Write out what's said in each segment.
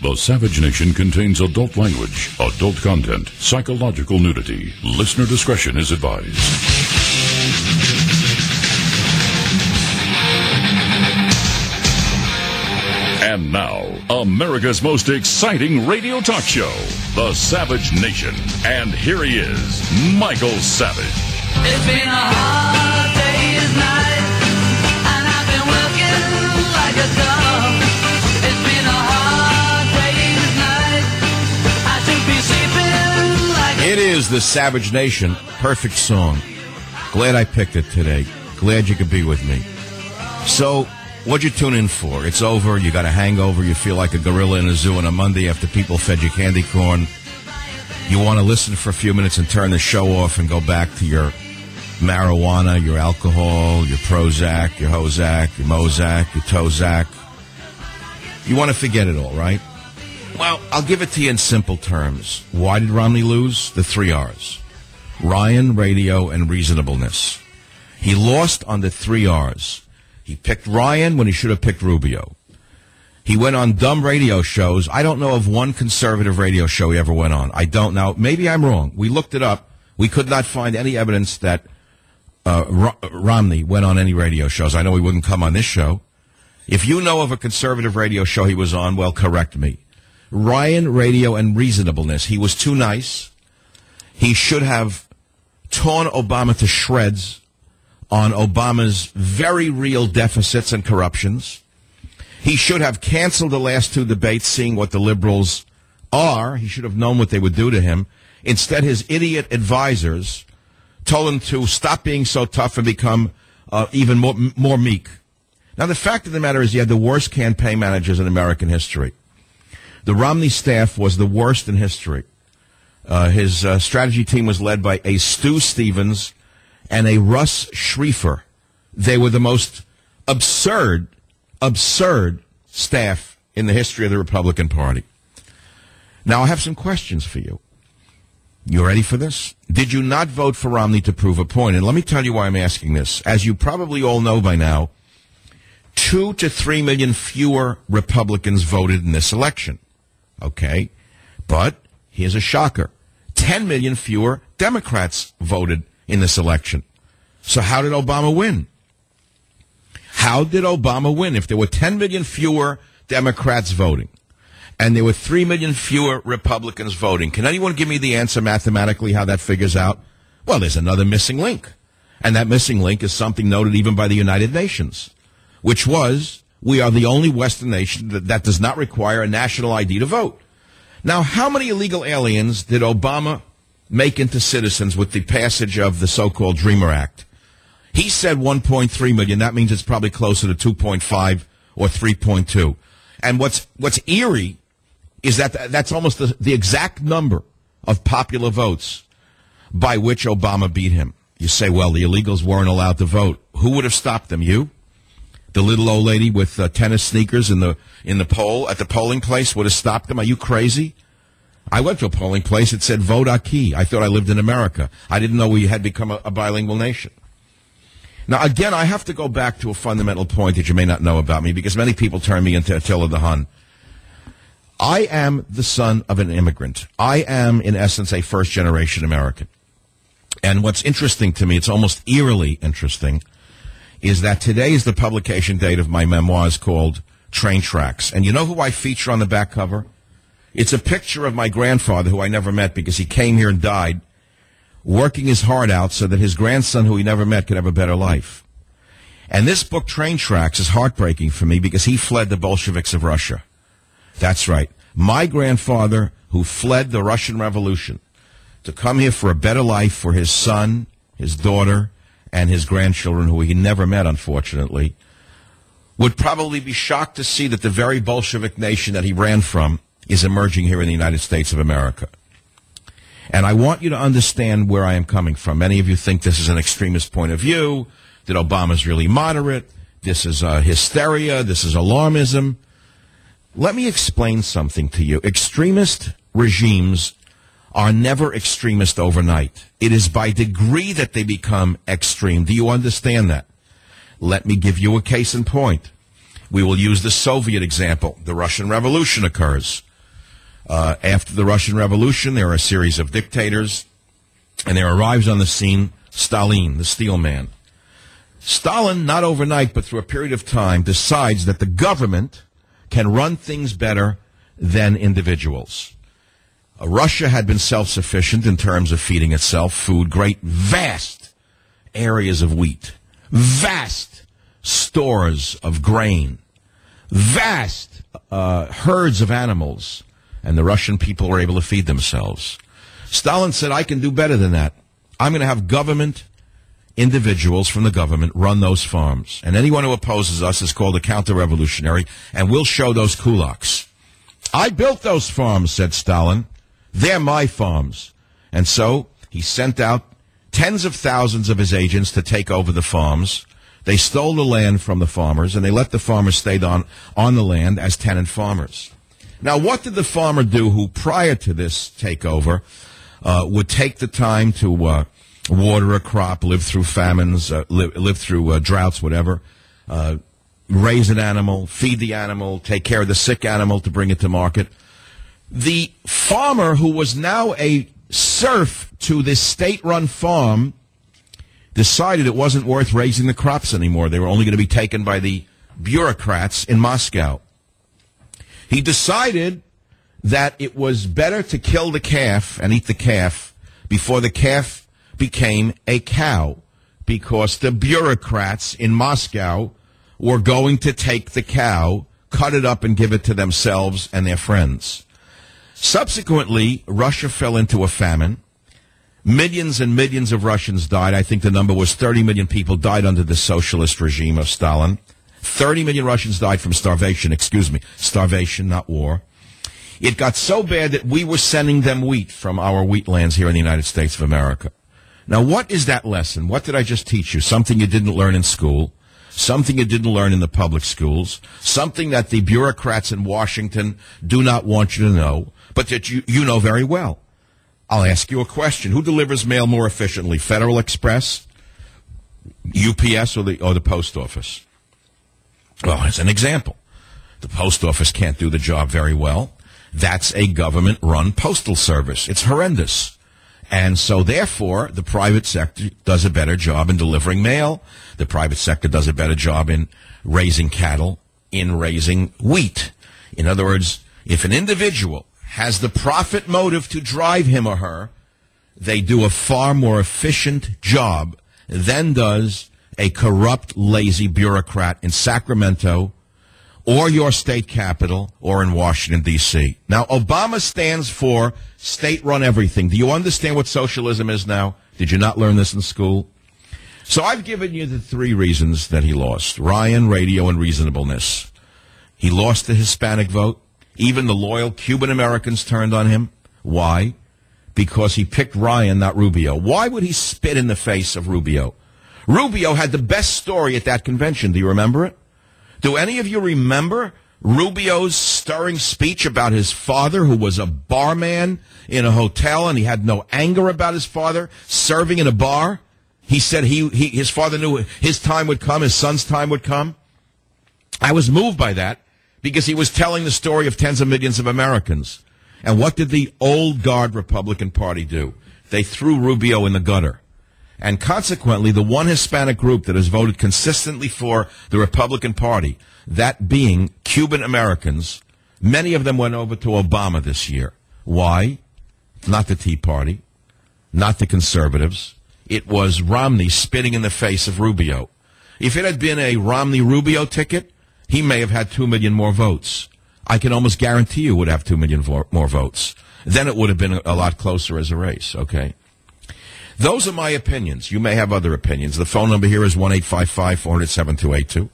The Savage Nation contains adult language, adult content, psychological nudity. Listener discretion is advised. And now, America's most exciting radio talk show, The Savage Nation. And here he is, Michael Savage. It's been a hard day's night, and I've been working like a dog. It's been a hard day's night, I should be sleeping like a... It is The Savage Nation. Perfect song. Glad I picked it today. Glad you could be with me. So, what'd you tune in for? It's over. You got a hangover. You feel like a gorilla in a zoo on a Monday after people fed you candy corn. You want to listen for a few minutes and turn the show off and go back to your marijuana, your alcohol, your Prozac, your Hozac, your Mozac, your Tozac. You want to forget it all, right? Well, I'll give it to you in simple terms. Why did Romney lose? The 3 R's. Ryan, radio, and reasonableness. He lost on the 3 R's. He picked Ryan when he should have picked Rubio. He went on dumb radio shows. I don't know of one conservative radio show he ever went on. I don't know. Maybe I'm wrong. We looked it up. We could not find any evidence that Romney went on any radio shows. I know he wouldn't come on this show. If you know of a conservative radio show he was on, well, correct me. Ryan, radio, and reasonableness. He was too nice. He should have torn Obama to shreds on Obama's very real deficits and corruptions. He should have canceled the last 2 debates, seeing what the liberals are. He should have known what they would do to him. Instead, his idiot advisors told him to stop being so tough and become even more meek. Now, the fact of the matter is he had the worst campaign managers in American history. The Romney staff was the worst in history. His strategy team was led by a Stu Stevens and a Russ Schrieffer. They were the most absurd staff in the history of the Republican Party. Now, I have some questions for you. You ready for this? Did you not vote for Romney to prove a point? And let me tell you why I'm asking this. As you probably all know by now, 2 to 3 million fewer Republicans voted in this election. Okay? But here's a shocker. 10 million fewer Democrats voted in this election. So how did Obama win? How did Obama win? If there were 10 million fewer Democrats voting and there were 3 million fewer Republicans voting, can anyone give me the answer mathematically how that figures out? Well, there's another missing link. And that missing link is something noted even by the United Nations, which was we are the only Western nation that does not require a national ID to vote. Now, how many illegal aliens did Obama make into citizens with the passage of the so-called Dreamer Act? He said 1.3 million. That means it's probably closer to 2.5 or 3.2. And what's eerie is that that's almost the exact number of popular votes by which Obama beat him. You say, well, the illegals weren't allowed to vote. Who would have stopped them? You? The little old lady with tennis sneakers in the poll at the polling place would have stopped them? Are you crazy? I went to a polling place. It said vote aquí. I thought I lived in America. I didn't know we had become a bilingual nation. Now, again, I have to go back to a fundamental point that you may not know about me because many people turn me into Attila the Hun. I am the son of an immigrant. I am, in essence, a first-generation American. And what's interesting to me, it's almost eerily interesting, is that today is the publication date of my memoirs called Train Tracks. And you know who I feature on the back cover? It's a picture of my grandfather, who I never met because he came here and died, working his heart out so that his grandson, who he never met, could have a better life. And this book, Train Tracks, is heartbreaking for me because he fled the Bolsheviks of Russia. That's right. My grandfather, who fled the Russian Revolution to come here for a better life for his son, his daughter, and his grandchildren, who he never met, unfortunately, would probably be shocked to see that the very Bolshevik nation that he ran from is emerging here in the United States of America. And I want you to understand where I am coming from. Many of you think this is an extremist point of view, that Obama's really moderate, this is hysteria, this is alarmism. Let me explain something to you. Extremist regimes are never extremist overnight. It is by degree that they become extreme. Do you understand that? Let me give you a case in point. We will use the Soviet example. The Russian Revolution occurs. After the Russian Revolution, there are a series of dictators, and there arrives on the scene Stalin, the steel man. Stalin, not overnight, but through a period of time, decides that the government can run things better than individuals. Russia had been self-sufficient in terms of feeding itself, food, great, vast areas of wheat, vast stores of grain, vast herds of animals, and the Russian people were able to feed themselves. Stalin said, I can do better than that. I'm going to have government individuals from the government run those farms. And anyone who opposes us is called a counter-revolutionary, and we'll show those kulaks. I built those farms, said Stalin. They're my farms. And so he sent out tens of thousands of his agents to take over the farms. They stole the land from the farmers, and they let the farmers stay on the land as tenant farmers. Now, what did the farmer do who, prior to this takeover, would take the time to water a crop, live through famines, live through droughts, whatever, raise an animal, feed the animal, take care of the sick animal to bring it to market? The farmer, who was now a serf to this state-run farm, decided it wasn't worth raising the crops anymore. They were only going to be taken by the bureaucrats in Moscow. He decided that it was better to kill the calf and eat the calf before the calf became a cow, because the bureaucrats in Moscow were going to take the cow, cut it up, and give it to themselves and their friends. Subsequently, Russia fell into a famine. Millions and millions of Russians died. I think the number was 30 million people died under the socialist regime of Stalin. 30 million Russians died from starvation, starvation, not war. It got so bad that we were sending them wheat from our wheat lands here in the United States of America. Now, what is that lesson? What did I just teach you? Something you didn't learn in school, something you didn't learn in the public schools, something that the bureaucrats in Washington do not want you to know, but that you know very well. I'll ask you a question. Who delivers mail more efficiently, Federal Express, UPS, or the post office? Well, as an example, the post office can't do the job very well. That's a government-run postal service. It's horrendous. And so, therefore, the private sector does a better job in delivering mail. The private sector does a better job in raising cattle, in raising wheat. In other words, if an individual has the profit motive to drive him or her, they do a far more efficient job than does a corrupt, lazy bureaucrat in Sacramento or your state capital or in Washington, D.C. Now, Obama stands for state-run everything. Do you understand what socialism is now? Did you not learn this in school? So I've given you the three reasons that he lost: Ryan, radio, and reasonableness. He lost the Hispanic vote. Even the loyal Cuban Americans turned on him. Why? Because he picked Ryan, not Rubio. Why would he spit in the face of Rubio? Rubio had the best story at that convention. Do you remember it? Do any of you remember Rubio's stirring speech about his father, who was a barman in a hotel, and he had no anger about his father serving in a bar? He said his father knew his time would come, his son's time would come. I was moved by that because he was telling the story of tens of millions of Americans. And what did the old guard Republican Party do? They threw Rubio in the gutter. And consequently, the one Hispanic group that has voted consistently for the Republican Party, that being Cuban Americans, many of them went over to Obama this year. Why? Not the Tea Party, not the conservatives. It was Romney spitting in the face of Rubio. If it had been a Romney-Rubio ticket, he may have had 2 million more votes. I can almost guarantee you would have 2 million more votes. Then it would have been a lot closer as a race, okay? Those are my opinions. You may have other opinions. The phone number here is 1-855-400-7282.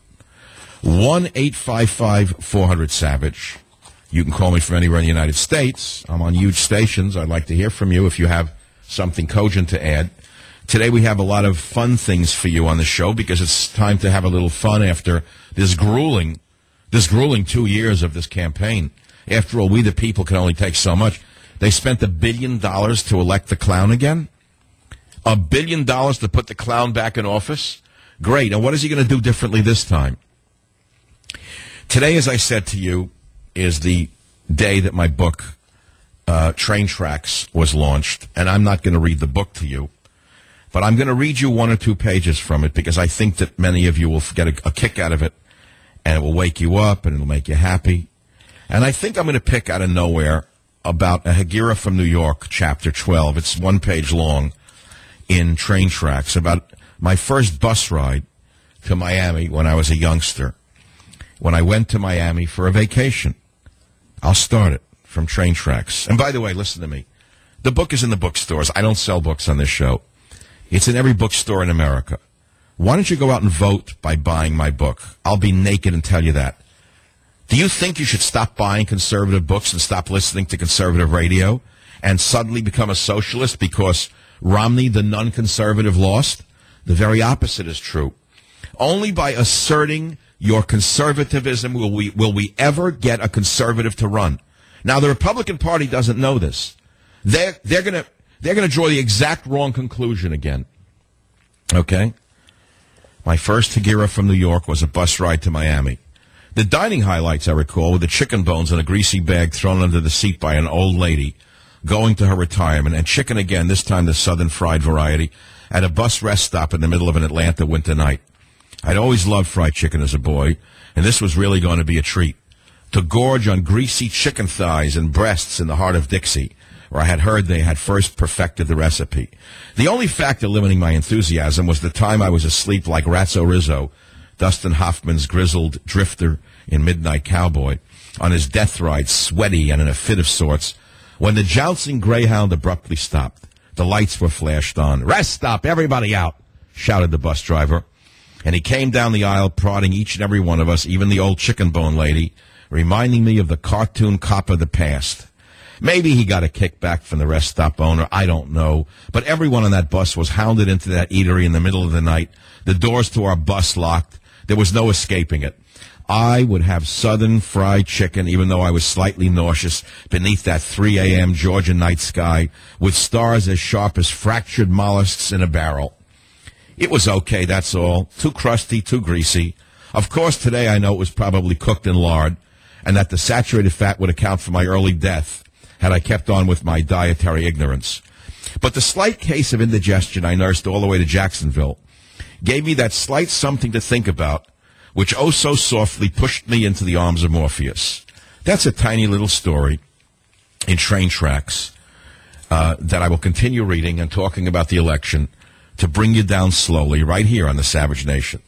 1-855-400-SAVAGE. You can call me from anywhere in the United States. I'm on huge stations. I'd like to hear from you if you have something cogent to add. Today we have a lot of fun things for you on the show because it's time to have a little fun after this grueling 2 years of this campaign. After all, we the people can only take so much. They spent $1 billion to elect the clown again. $1 billion to put the clown back in office? Great. And what is he going to do differently this time? Today, as I said to you, is the day that my book Train Tracks was launched, and I'm not going to read the book to you, but I'm going to read you one or two pages from it because I think that many of you will get a kick out of it, and it will wake you up, and it'll make you happy. And I think I'm going to pick out of nowhere about a Hegira from New York, chapter 12. It's 1 page long in Train Tracks about my first bus ride to Miami when I was a youngster, when I went to Miami for a vacation. I'll start it from Train Tracks. And by the way, listen to me. The book is in the bookstores. I don't sell books on this show. It's in every bookstore in America. Why don't you go out and vote by buying my book? I'll be naked and tell you that. Do you think you should stop buying conservative books and stop listening to conservative radio and suddenly become a socialist because Romney, the non-conservative, lost? The very opposite is true. Only by asserting your conservatism will we ever get a conservative to run. Now, the Republican Party doesn't know this. They're gonna draw the exact wrong conclusion again. Okay? My first Hegira from New York was a bus ride to Miami. The dining highlights, I recall, were the chicken bones in a greasy bag thrown under the seat by an old lady going to her retirement, and chicken again, this time the southern fried variety, at a bus rest stop in the middle of an Atlanta winter night. I'd always loved fried chicken as a boy, and this was really going to be a treat. To gorge on greasy chicken thighs and breasts in the heart of Dixie, where I had heard they had first perfected the recipe. The only factor limiting my enthusiasm was the time I was asleep like Ratso Rizzo, Dustin Hoffman's grizzled drifter in Midnight Cowboy, on his death ride, sweaty and in a fit of sorts, when the jouncing Greyhound abruptly stopped. The lights were flashed on. "Rest stop, everybody out," shouted the bus driver. And he came down the aisle prodding each and every one of us, even the old chicken bone lady, reminding me of the cartoon cop of the past. Maybe he got a kickback from the rest stop owner, I don't know. But everyone on that bus was hounded into that eatery in the middle of the night. The doors to our bus locked. There was no escaping it. I would have southern fried chicken, even though I was slightly nauseous, beneath that 3 a.m. Georgia night sky, with stars as sharp as fractured mollusks in a barrel. It was okay, that's all. Too crusty, too greasy. Of course, today I know it was probably cooked in lard, and that the saturated fat would account for my early death had I kept on with my dietary ignorance. But the slight case of indigestion I nursed all the way to Jacksonville gave me that slight something to think about, which oh so softly pushed me into the arms of Morpheus. That's a tiny little story in Train Tracks that I will continue reading and talking about the election to bring you down slowly right here on the Savage Nation.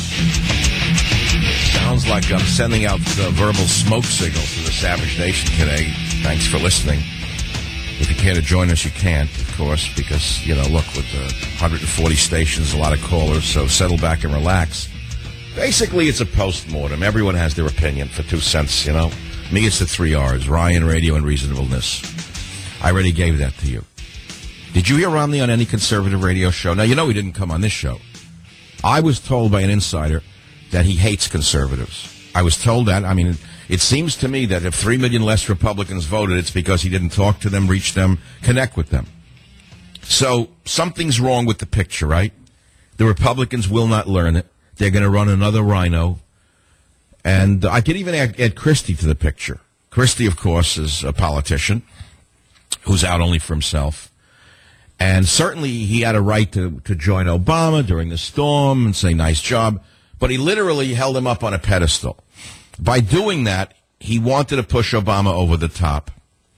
Sounds like I'm sending out verbal smoke signals to the Savage Nation today. Thanks for listening. If you care to join us, you can't, of course, because, look, with 140 stations, a lot of callers, so settle back and relax. Basically, it's a postmortem. Everyone has their opinion for 2 cents, Me, it's the 3 R's, Ryan, radio, and reasonableness. I already gave that to you. Did you hear Romney on any conservative radio show? Now, he didn't come on this show. I was told by an insider that he hates conservatives. I was told that. I mean, it seems to me that if 3 million less Republicans voted, it's because he didn't talk to them, reach them, connect with them. So something's wrong with the picture, right? The Republicans will not learn it. They're going to run another rhino. And I could even add Christie to the picture. Christie, of course, is a politician who's out only for himself. And certainly he had a right to join Obama during the storm and say, nice job. But he literally held him up on a pedestal. By doing that, he wanted to push Obama over the top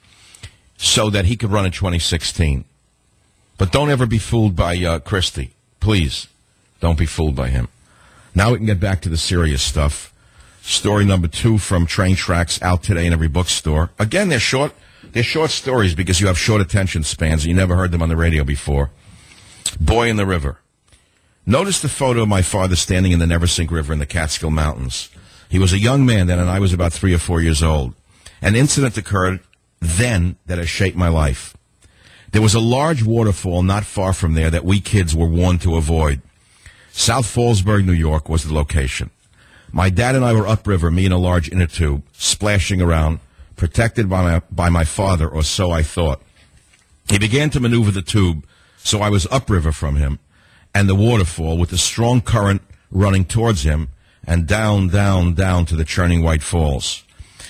so that he could run in 2016. But don't ever be fooled by Christie. Please, don't be fooled by him. Now we can get back to the serious stuff. Story number 2 from Train Tracks, out today in every bookstore. Again, they're short stories because you have short attention spans and you never heard them on the radio before. Boy in the River. Notice the photo of my father standing in the Neversink River in the Catskill Mountains. He was a young man then, and I was about 3 or 4 years old. An incident occurred then that has shaped my life. There was a large waterfall not far from there that we kids were warned to avoid. South Fallsburg, New York was the location. My dad and I were upriver, me in a large inner tube, splashing around, protected by my father, or so I thought. He began to maneuver the tube, so I was upriver from him, and the waterfall with the strong current running towards him, and down, down, down to the churning white falls.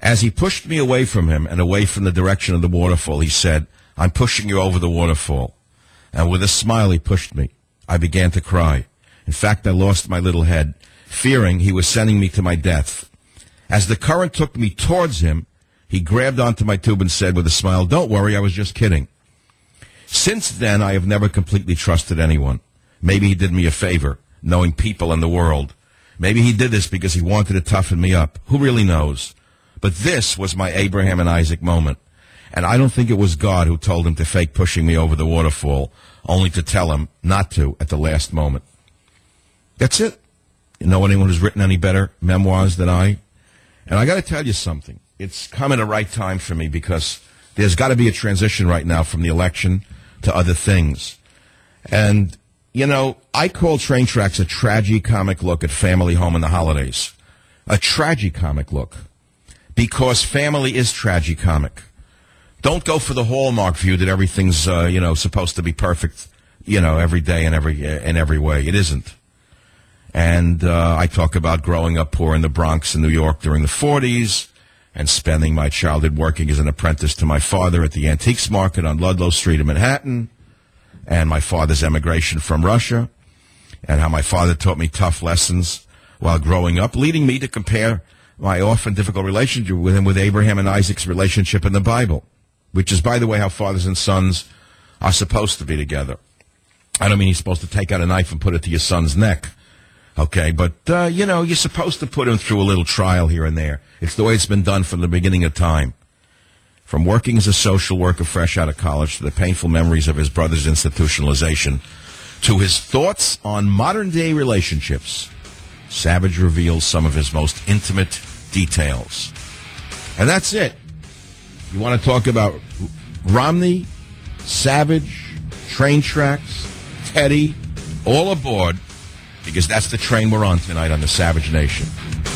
As he pushed me away from him and away from the direction of the waterfall, he said, "I'm pushing you over the waterfall." And with a smile, he pushed me. I began to cry. In fact, I lost my little head, fearing he was sending me to my death. As the current took me towards him, he grabbed onto my tube and said with a smile, "Don't worry, I was just kidding." Since then, I have never completely trusted anyone. Maybe he did me a favor, knowing people in the world. Maybe he did this because he wanted to toughen me up. Who really knows? But this was my Abraham and Isaac moment. And I don't think it was God who told him to fake pushing me over the waterfall, only to tell him not to at the last moment. That's it. You know anyone who's written any better memoirs than I? And I got to tell you something. It's come at the right time for me because there's got to be a transition right now from the election to other things. And, you know, I call Train Tracks a tragicomic look at family home in the holidays. A tragicomic look. Because family is tragicomic. Don't go for the Hallmark view that everything's, supposed to be perfect, every day and every way. It isn't. And I talk about growing up poor in the Bronx in New York during the 40s and spending my childhood working as an apprentice to my father at the antiques market on Ludlow Street in Manhattan, and my father's emigration from Russia, and how my father taught me tough lessons while growing up, leading me to compare my often difficult relationship with him with Abraham and Isaac's relationship in the Bible, which is, by the way, how fathers and sons are supposed to be together. I don't mean he's supposed to take out a knife and put it to your son's neck, okay? But, you're supposed to put him through a little trial here and there. It's the way it's been done from the beginning of time. From working as a social worker fresh out of college to the painful memories of his brother's institutionalization to his thoughts on modern-day relationships, Savage reveals some of his most intimate details. And that's it. You want to talk about Romney, Savage, Train Tracks, Teddy, all aboard, because that's the train we're on tonight on the Savage Nation.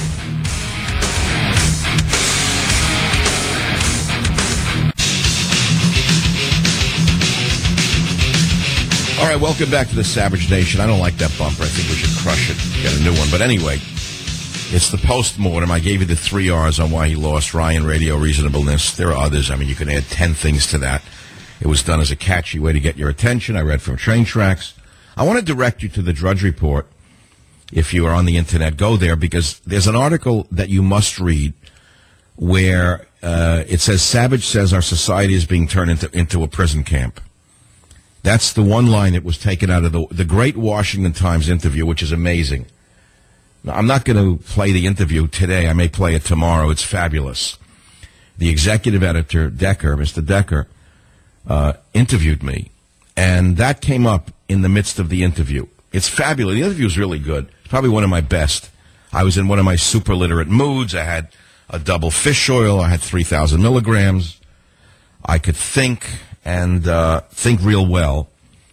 All right, welcome back to the Savage Nation. I don't like that bumper. I think we should crush it, get a new one. But anyway, it's the post-mortem. I gave you the 3 R's on why he lost: Ryan, radio, reasonableness. There are others. I mean, you can add 10 things to that. It was done as a catchy way to get your attention. I read from Train Tracks. I want to direct you to the Drudge Report. If you are on the Internet, go there, because there's an article that you must read where it says, Savage says our society is being turned into a prison camp. That's the one line that was taken out of the Great Washington Times interview, which is amazing. Now, I'm not going to play the interview today. I may play it tomorrow. It's fabulous. The executive editor, Mr. Decker, interviewed me, and that came up in the midst of the interview. It's fabulous. The interview is really good. It's probably one of my best. I was in one of my super literate moods. I had a double fish oil. I had 3,000 milligrams. I could think and think real well.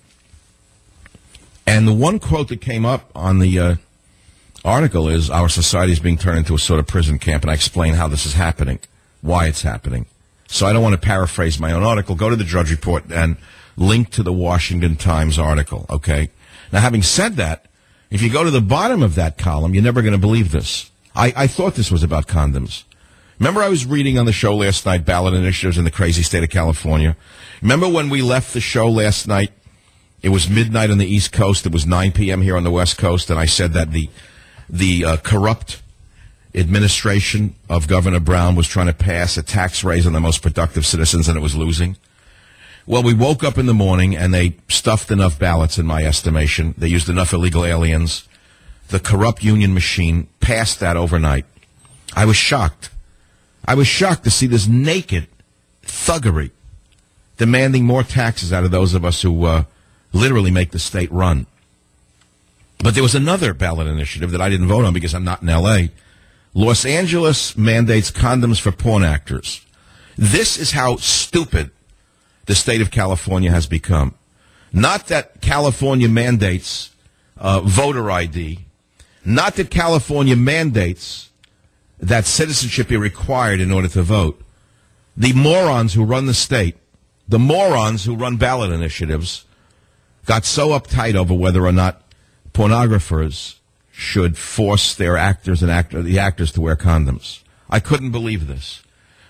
And the one quote that came up on the article is, our society is being turned into a sort of prison camp, and I explain how this is happening, why it's happening. So I don't want to paraphrase my own article. Go to the Drudge Report and link to the Washington Times article, okay? Now, having said that, if you go to the bottom of that column, you're never going to believe this. I thought this was about condoms. Remember I was reading on the show last night, ballot initiatives in the crazy state of California? Remember when we left the show last night? It was midnight on the East Coast. It was 9 p.m. here on the West Coast, and I said that the corrupt administration of Governor Brown was trying to pass a tax raise on the most productive citizens, and it was losing. Well, we woke up in the morning, and they stuffed enough ballots, in my estimation. They used enough illegal aliens. The corrupt union machine passed that overnight. I was shocked. I was shocked to see this naked thuggery demanding more taxes out of those of us who literally make the state run. But there was another ballot initiative that I didn't vote on because I'm not in L.A. Los Angeles mandates condoms for porn actors. This is how stupid the state of California has become. Not that California mandates voter ID. Not that California mandates that citizenship be required in order to vote. The morons who run the state, the morons who run ballot initiatives, got so uptight over whether or not pornographers should force their actors and the actors to wear condoms. I couldn't believe this.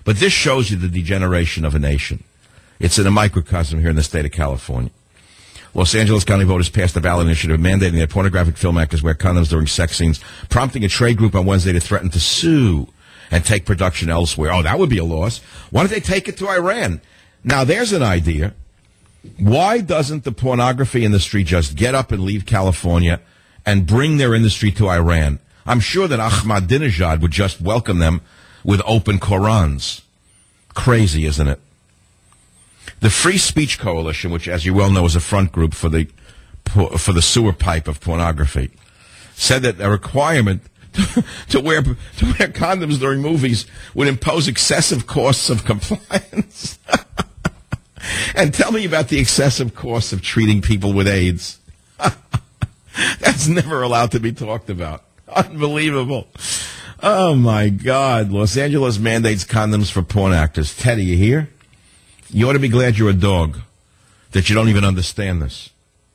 But this shows you the degeneration of a nation. It's in a microcosm here in the state of California. Los Angeles County voters passed a ballot initiative mandating that pornographic film actors wear condoms during sex scenes, prompting a trade group on Wednesday to threaten to sue and take production elsewhere. Oh, that would be a loss. Why don't they take it to Iran? Now, there's an idea. Why doesn't the pornography industry just get up and leave California and bring their industry to Iran? I'm sure that Ahmadinejad would just welcome them with open Korans. Crazy, isn't it? The Free Speech Coalition, which, as you well know, is a front group for the sewer pipe of pornography, said that a requirement to wear condoms during movies would impose excessive costs of compliance. And tell me about the excessive costs of treating people with AIDS. That's never allowed to be talked about. Unbelievable. Oh, my God. Los Angeles mandates condoms for porn actors. Teddy, you here? You ought to be glad you're a dog, that you don't even understand this.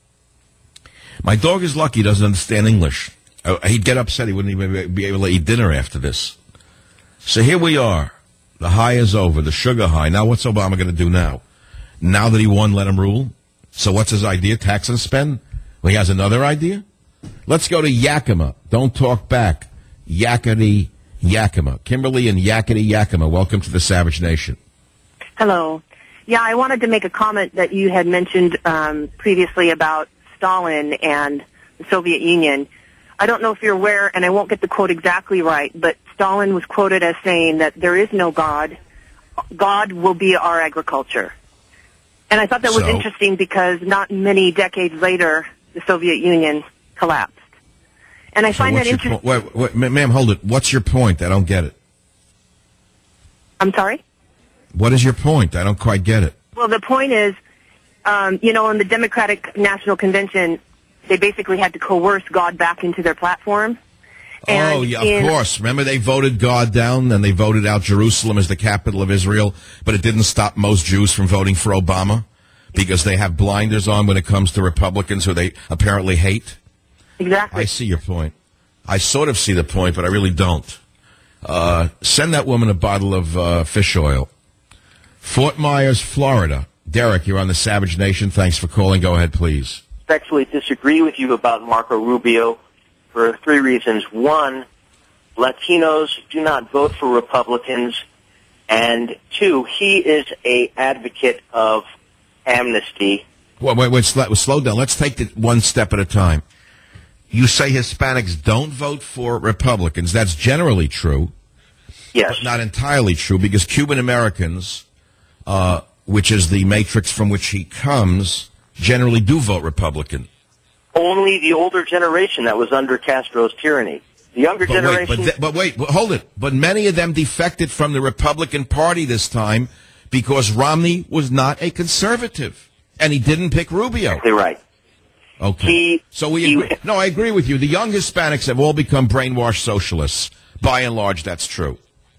My dog is lucky he doesn't understand English. He'd get upset. He wouldn't even be able to eat dinner after this. So here we are. The high is over, the sugar high. Now what's Obama going to do now? Now that he won, let him rule? So what's his idea? Tax and spend? Well, he has another idea? Let's go to Yakima. Don't talk back. Yakety Yakima. Kimberly and Yakety Yakima, welcome to the Savage Nation. Hello. Yeah, I wanted to make a comment that you had mentioned previously about Stalin and the Soviet Union. I don't know if you're aware, and I won't get the quote exactly right, but Stalin was quoted as saying that there is no God. God will be our agriculture. And I thought that was interesting because not many decades later, the Soviet Union collapsed. And I find that interesting. Wait, ma'am, hold it. What's your point? I don't get it. I'm sorry? What is your point? I don't quite get it. Well, the point is, in the Democratic National Convention, they basically had to coerce God back into their platform. And oh, yeah, of course. Remember they voted God down and they voted out Jerusalem as the capital of Israel, but it didn't stop most Jews from voting for Obama because they have blinders on when it comes to Republicans who they apparently hate? Exactly. I see your point. I sort of see the point, but I really don't. Send that woman a bottle of fish oil. Fort Myers, Florida. Derek, you're on the Savage Nation. Thanks for calling. Go ahead, please. I actually disagree with you about Marco Rubio for three reasons. One, Latinos do not vote for Republicans. And two, he is a advocate of amnesty. Wait, slow down. Let's take it one step at a time. You say Hispanics don't vote for Republicans. That's generally true. Yes. But not entirely true because Cuban Americans, which is the matrix from which he comes, generally do vote Republican. Only the older generation that was under Castro's tyranny. The younger generation... Hold it. But many of them defected from the Republican Party this time because Romney was not a conservative, and he didn't pick Rubio. Exactly right. Okay. No, I agree with you. The young Hispanics have all become brainwashed socialists. By and large, that's true.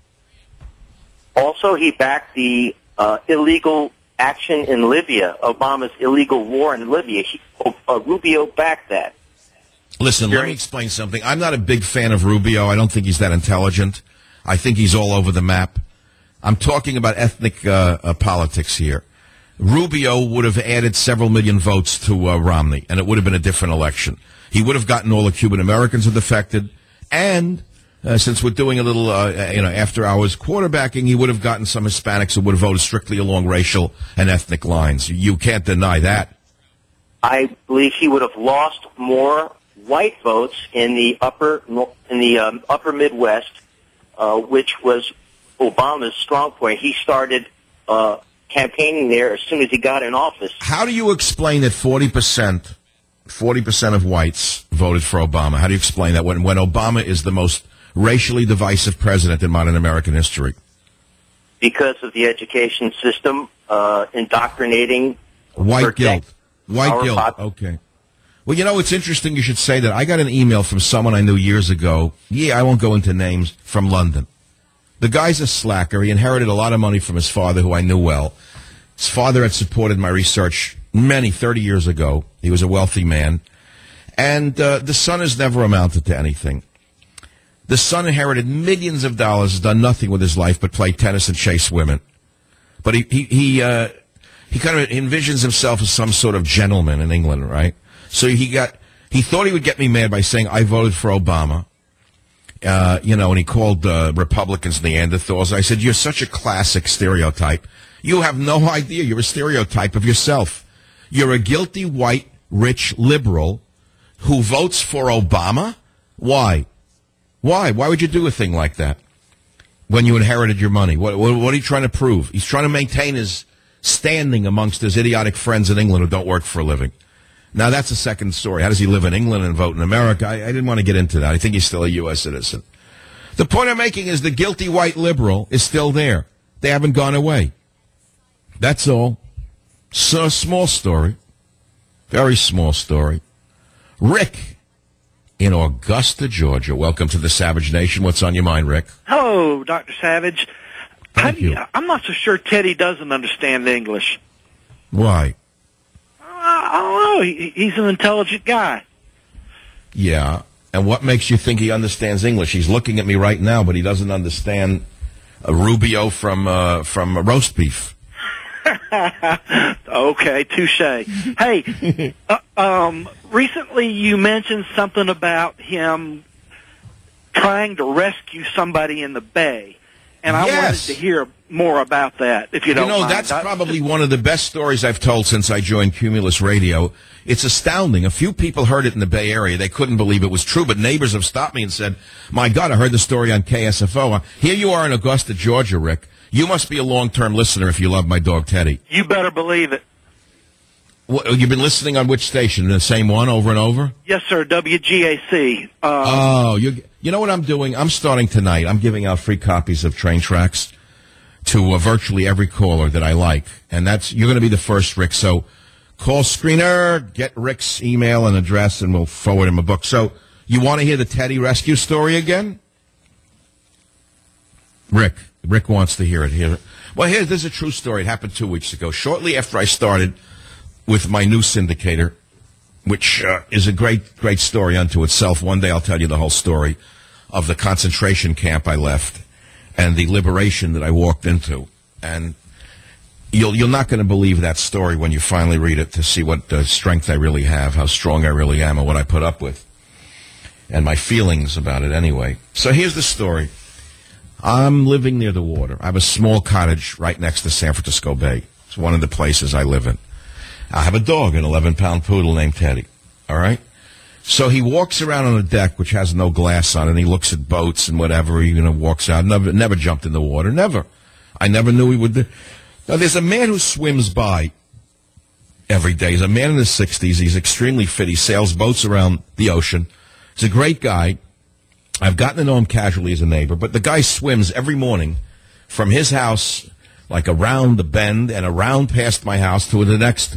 Also, he backed the illegal action in Libya, Obama's illegal war in Libya. Rubio backed that. Listen, let me explain something. I'm not a big fan of Rubio. I don't think he's that intelligent. I think he's all over the map. I'm talking about ethnic politics here. Rubio would have added several million votes to Romney, and it would have been a different election. He would have gotten all the Cuban Americans who defected, and since we're doing a little, after-hours quarterbacking, he would have gotten some Hispanics who would have voted strictly along racial and ethnic lines. You can't deny that. I believe he would have lost more white votes in the upper Midwest, which was Obama's strong point. He started campaigning there as soon as he got in office. How do you explain that 40% of whites voted for Obama? How do you explain that when Obama is the most racially divisive president in modern American history? Because of the education system indoctrinating white guilt. White guilt. Okay. Well, it's interesting you should say that. I got an email from someone I knew years ago. Yeah, I won't go into names, from London. The guy's a slacker. He inherited a lot of money from his father, who I knew well. His father had supported my research 30 years ago. He was a wealthy man. And the son has never amounted to anything. The son inherited millions of dollars, has done nothing with his life but play tennis and chase women. But he kind of envisions himself as some sort of gentleman in England, right? So he thought he would get me mad by saying I voted for Obama. And he called Republicans Neanderthals. I said, you're such a classic stereotype. You have no idea. You're a stereotype of yourself. You're a guilty, white, rich liberal who votes for Obama? Why? Why would you do a thing like that when you inherited your money? What are you trying to prove? He's trying to maintain his standing amongst his idiotic friends in England who don't work for a living. Now, that's a second story. How does he live in England and vote in America? I didn't want to get into that. I think he's still a U.S. citizen. The point I'm making is the guilty white liberal is still there. They haven't gone away. That's all. So, a small story. Very small story. Rick in Augusta, Georgia. Welcome to the Savage Nation. What's on your mind, Rick? Hello, Dr. Savage. Thank you. I'm not so sure Teddy doesn't understand English. Why? I don't know. He's an intelligent guy. Yeah. And what makes you think he understands English? He's looking at me right now, but he doesn't understand Rubio from roast beef. Okay, touche. Hey, recently you mentioned something about him trying to rescue somebody in the Bay, and I wanted to hear more about that, if you don't mind. That's probably one of the best stories I've told since I joined Cumulus Radio. It's astounding. A few people heard it in the Bay Area. They couldn't believe it was true, but neighbors have stopped me and said, my God, I heard the story on KSFO. Here you are in Augusta, Georgia, Rick. You must be a long-term listener if you love my dog, Teddy. You better believe it. You've been listening on which station? The same one over and over? Yes, sir, WGAC. You know what I'm doing? I'm starting tonight. I'm giving out free copies of Train Tracks to virtually every caller that I like. And you're going to be the first, Rick. So call screener, get Rick's email and address, and we'll forward him a book. So you want to hear the Teddy rescue story again? Rick wants to hear it. Well, there's a true story. It happened 2 weeks ago. Shortly after I started with my new syndicator, which is a great story unto itself. One day I'll tell you the whole story of the concentration camp I left and the liberation that I walked into. And you're not going to believe that story when you finally read it to see what strength I really have, how strong I really am, and what I put up with, and my feelings about it anyway. So here's the story. I'm living near the water. I have a small cottage right next to San Francisco Bay. It's one of the places I live in. I have a dog, an 11-pound poodle named Teddy. All right? So he walks around on a deck which has no glass on it, and he looks at boats and whatever. He walks out. Never jumped in the water. Never. I never knew he would. Now, there's a man who swims by every day. He's a man in his 60s. He's extremely fit. He sails boats around the ocean. He's a great guy. I've gotten to know him casually as a neighbor, but the guy swims every morning from his house, like around the bend and around past my house to the next,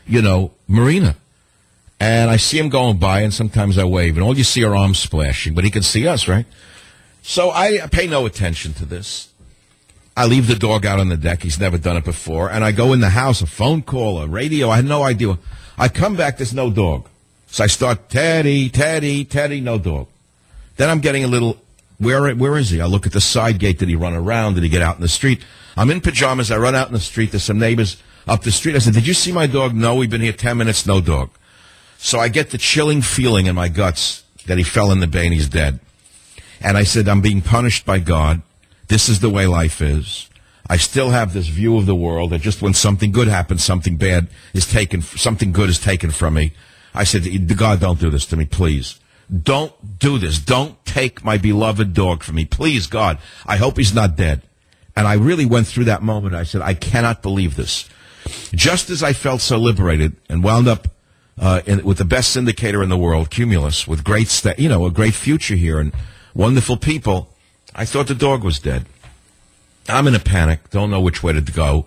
marina. And I see him going by, and sometimes I wave, and all you see are arms splashing, but he can see us, right? So I pay no attention to this. I leave the dog out on the deck. He's never done it before. And I go in the house, a phone call, a radio. I had no idea. I come back, there's no dog. So I start, Teddy, Teddy, Teddy, no dog. Then I'm getting a little, where is he? I look at the side gate. Did he run around? Did he get out in the street? I'm in pajamas. I run out in the street. There's some neighbors up the street. I said, did you see my dog? No, we've been here 10 minutes, no dog. So I get the chilling feeling in my guts that he fell in the bay and he's dead. And I said, I'm being punished by God. This is the way life is. I still have this view of the world that just when something good happens, something good is taken from me. I said, God, don't do this to me, please. Don't do this. Don't take my beloved dog from me. Please, God. I hope he's not dead. And I really went through that moment. I said, I cannot believe this. Just as I felt so liberated and wound up with the best syndicator in the world, Cumulus, with a great future here and wonderful people, I thought the dog was dead. I'm in a panic. Don't know which way to go.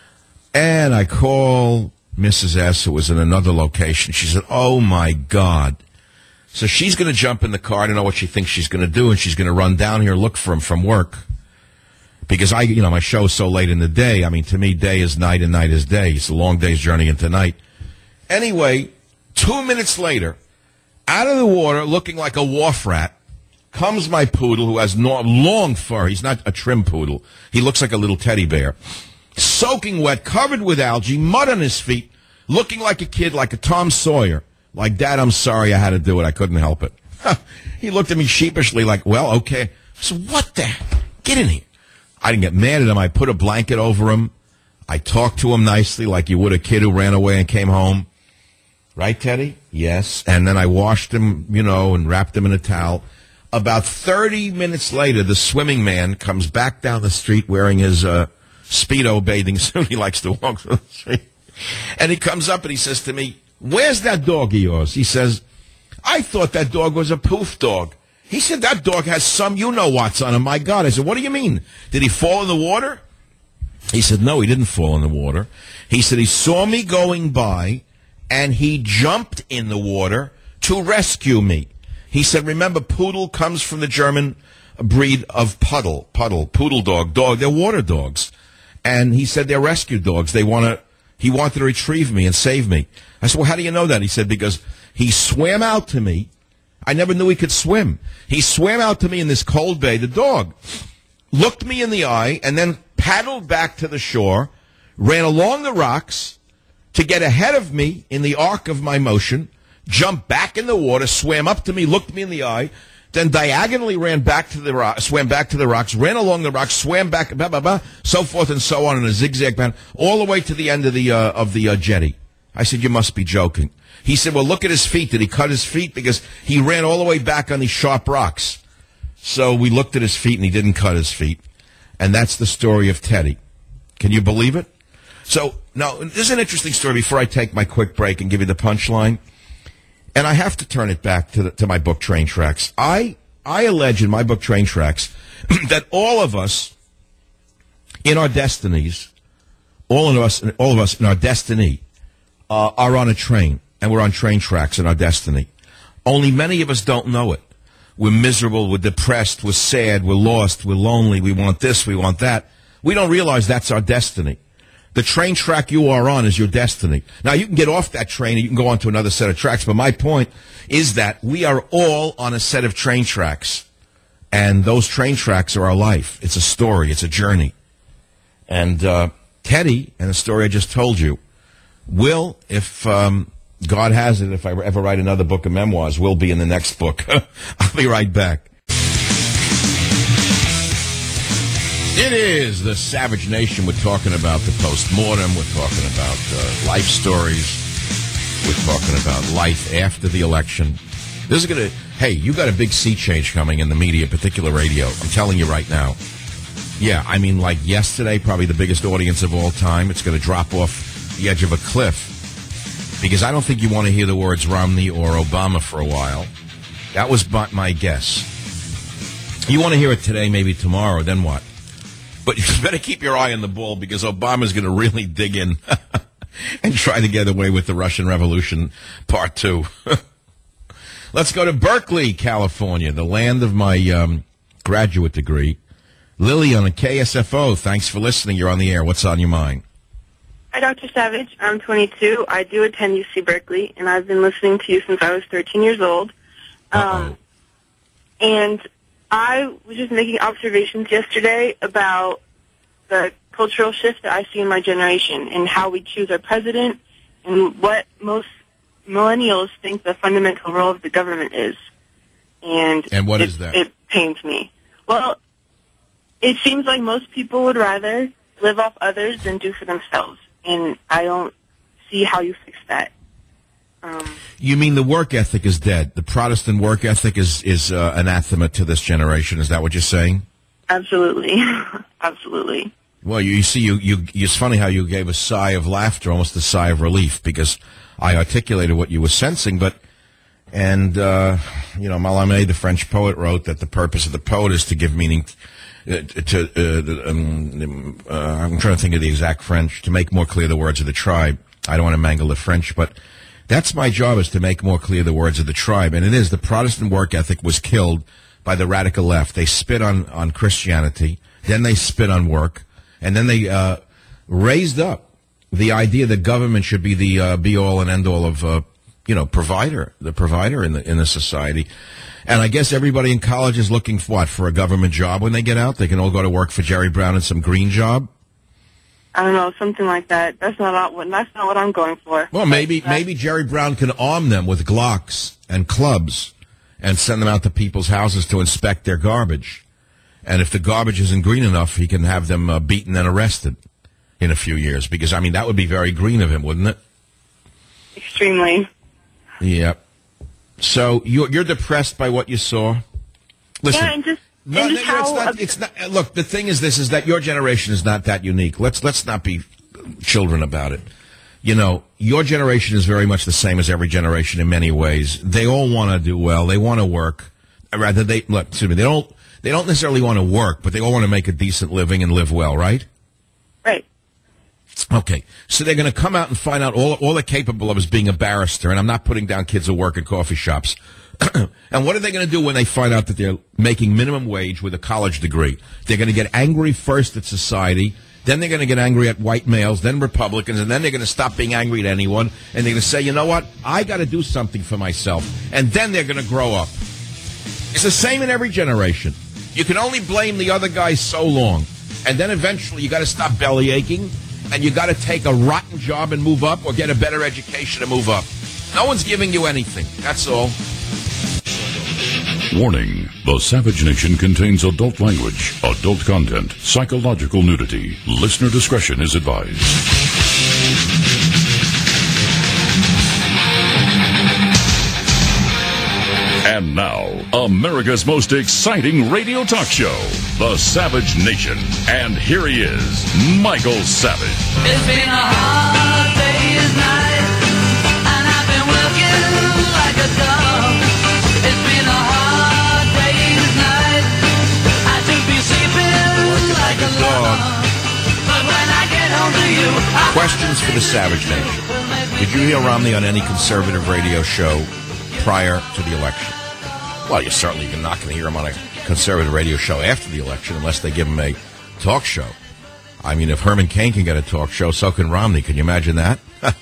And I call Mrs. S., who was in another location. She said, oh, my God. So she's going to jump in the car. I don't know what she thinks she's going to do, and she's going to run down here, look for him from work. Because my show is so late in the day. I mean, to me, day is night and night is day. It's a long day's journey into night. Anyway, 2 minutes later, out of the water, looking like a wharf rat, comes my poodle who has long fur. He's not a trim poodle. He looks like a little teddy bear. Soaking wet, covered with algae, mud on his feet, looking like a kid, like a Tom Sawyer. Like, Dad, I'm sorry I had to do it. I couldn't help it. He looked at me sheepishly like, well, okay. I said, what the heck? Get in here. I didn't get mad at him. I put a blanket over him. I talked to him nicely like you would a kid who ran away and came home. Right, Teddy? Yes. And then I washed him, and wrapped him in a towel. About 30 minutes later, the swimming man comes back down the street wearing his Speedo bathing suit. He likes to walk through the street. And he comes up and he says to me, where's that dog of yours? He says, I thought that dog was a poof dog. He said, that dog has some you-know-whats on him. My God. I said, what do you mean? Did he fall in the water? He said, no, he didn't fall in the water. He said he saw me going by, and he jumped in the water to rescue me. He said, remember, poodle comes from the German breed of poodle dog. They're water dogs. And he said they're rescue dogs. He wanted to retrieve me and save me. I said, well, how do you know that? He said, because he swam out to me. I never knew he could swim. He swam out to me in this cold bay. The dog looked me in the eye and then paddled back to the shore, ran along the rocks to get ahead of me in the arc of my motion, jumped back in the water, swam up to me, looked me in the eye, then diagonally swam back to the rocks, ran along the rocks, swam back, so forth and so on in a zigzag pattern, all the way to the end of the jetty. I said, you must be joking. He said, well, look at his feet. Did he cut his feet? Because he ran all the way back on these sharp rocks. So we looked at his feet, and he didn't cut his feet. And that's the story of Teddy. Can you believe it? So, now, this is an interesting story before I take my quick break and give you the punchline. And I have to turn it back to my book, Train Tracks. I allege in my book, Train Tracks, that all of us in our destinies, all of us in our destiny, are on a train. And we're on train tracks in our destiny. Only many of us don't know it. We're miserable, we're depressed, we're sad, we're lost, we're lonely, we want this, we want that. We don't realize that's our destiny. The train track you are on is your destiny. Now, you can get off that train and you can go on to another set of tracks, but my point is that we are all on a set of train tracks. And those train tracks are our life. It's a story, it's a journey. And Teddy, and the story I just told you, will, if God has it, if I ever write another book of memoirs, will be in the next book. I'll be right back. It is the Savage Nation. We're talking about the post-mortem. We're talking about life stories. We're talking about life after the election. This is going to, hey, you got a big sea change coming in the media, particular radio. I'm telling you right now. Yeah, I mean, like yesterday, probably the biggest audience of all time. It's going to drop off the edge of a cliff. Because I don't think you want to hear the words Romney or Obama for a while. That was my guess. You want to hear it today, maybe tomorrow, then what? But you better keep your eye on the ball because Obama's going to really dig in and try to get away with the Russian Revolution Part 2. Let's go to Berkeley, California, the land of my graduate degree. Lily on a KSFO, thanks for listening. You're on the air. What's on your mind? Hi, Dr. Savage. I'm 22. I do attend UC Berkeley, and I've been listening to you since I was 13 years old. And I was just making observations yesterday about the cultural shift that I see in my generation and how we choose our president and what most millennials think the fundamental role of the government is. And what is that? It pains me. Well, it seems like most people would rather live off others than do for themselves. And I don't see how you fix that. You mean the work ethic is dead? The Protestant work ethic is anathema to this generation. Is that what you're saying? Absolutely. Absolutely. Well, you see, it's funny how you gave a sigh of laughter, almost a sigh of relief, because I articulated what you were sensing. Mallarmé, the French poet, wrote that the purpose of the poet is to give meaning I'm trying to think of the exact French, to make more clear the words of the tribe. I don't want to mangle the French, but that's my job, is to make more clear the words of the tribe. And it is, the Protestant work ethic was killed by the radical left. They spit on Christianity, then they spit on work, and then they raised up the idea that government should be the be-all and end-all of provider in the society. And I guess everybody in college is looking for a government job when they get out. They can all go to work for Jerry Brown in some green job. I don't know, something like that. That's not what I'm going for. Well, maybe Jerry Brown can arm them with Glocks and clubs and send them out to people's houses to inspect their garbage. And if the garbage isn't green enough, he can have them beaten and arrested in a few years. Because, that would be very green of him, wouldn't it? Extremely. Yep. So you're depressed by what you saw? Listen. Yeah, and just how... It's not. Look, the thing is that your generation is not that unique. Let's not be children about it. Your generation is very much the same as every generation in many ways. They all want to do well. They want to work. Rather, they don't necessarily want to work, but they all want to make a decent living and live well, right? Right. Okay, so they're going to come out and find out all they're capable of is being a barrister, and I'm not putting down kids who work in coffee shops. And what are they going to do when they find out that they're making minimum wage with a college degree? They're going to get angry first at society, then they're going to get angry at white males, then Republicans, and then they're going to stop being angry at anyone, and they're going to say, you know what, I got to do something for myself, and then they're going to grow up. It's the same in every generation. You can only blame the other guy so long, and then eventually you got to stop belly aching, and you got to take a rotten job and move up, or get a better education and move up. No one's giving you anything. That's all. Warning. The Savage Nation contains adult language, adult content, psychological nudity. Listener discretion is advised. And now, America's most exciting radio talk show, The Savage Nation. And here he is, Michael Savage. It's been a hard day's night, and I've been working like a dog. It's been a hard day's night. I should be sleeping like a dog. But when I get home to you, Questions for the Savage Nation. Did you hear Romney on any conservative radio show prior to the election? Well, you're certainly not going to hear him on a conservative radio show after the election unless they give him a talk show. I mean, if Herman Cain can get a talk show, so can Romney. Can you imagine that?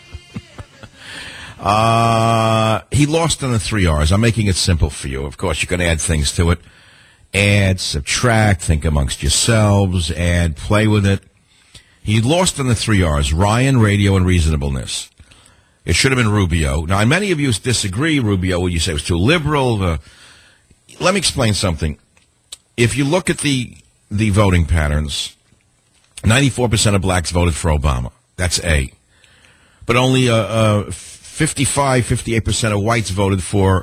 He lost on the 3 R's. I'm making it simple for you. Of course, you can add things to it. Add, subtract, think amongst yourselves, add, play with it. He lost on the 3 R's, Ryan, radio, and reasonableness. It should have been Rubio. Now, many of you disagree, Rubio. You say it was too liberal. Let me explain something. If you look at the voting patterns, 94% of blacks voted for Obama. That's A. But only 58% of whites voted for,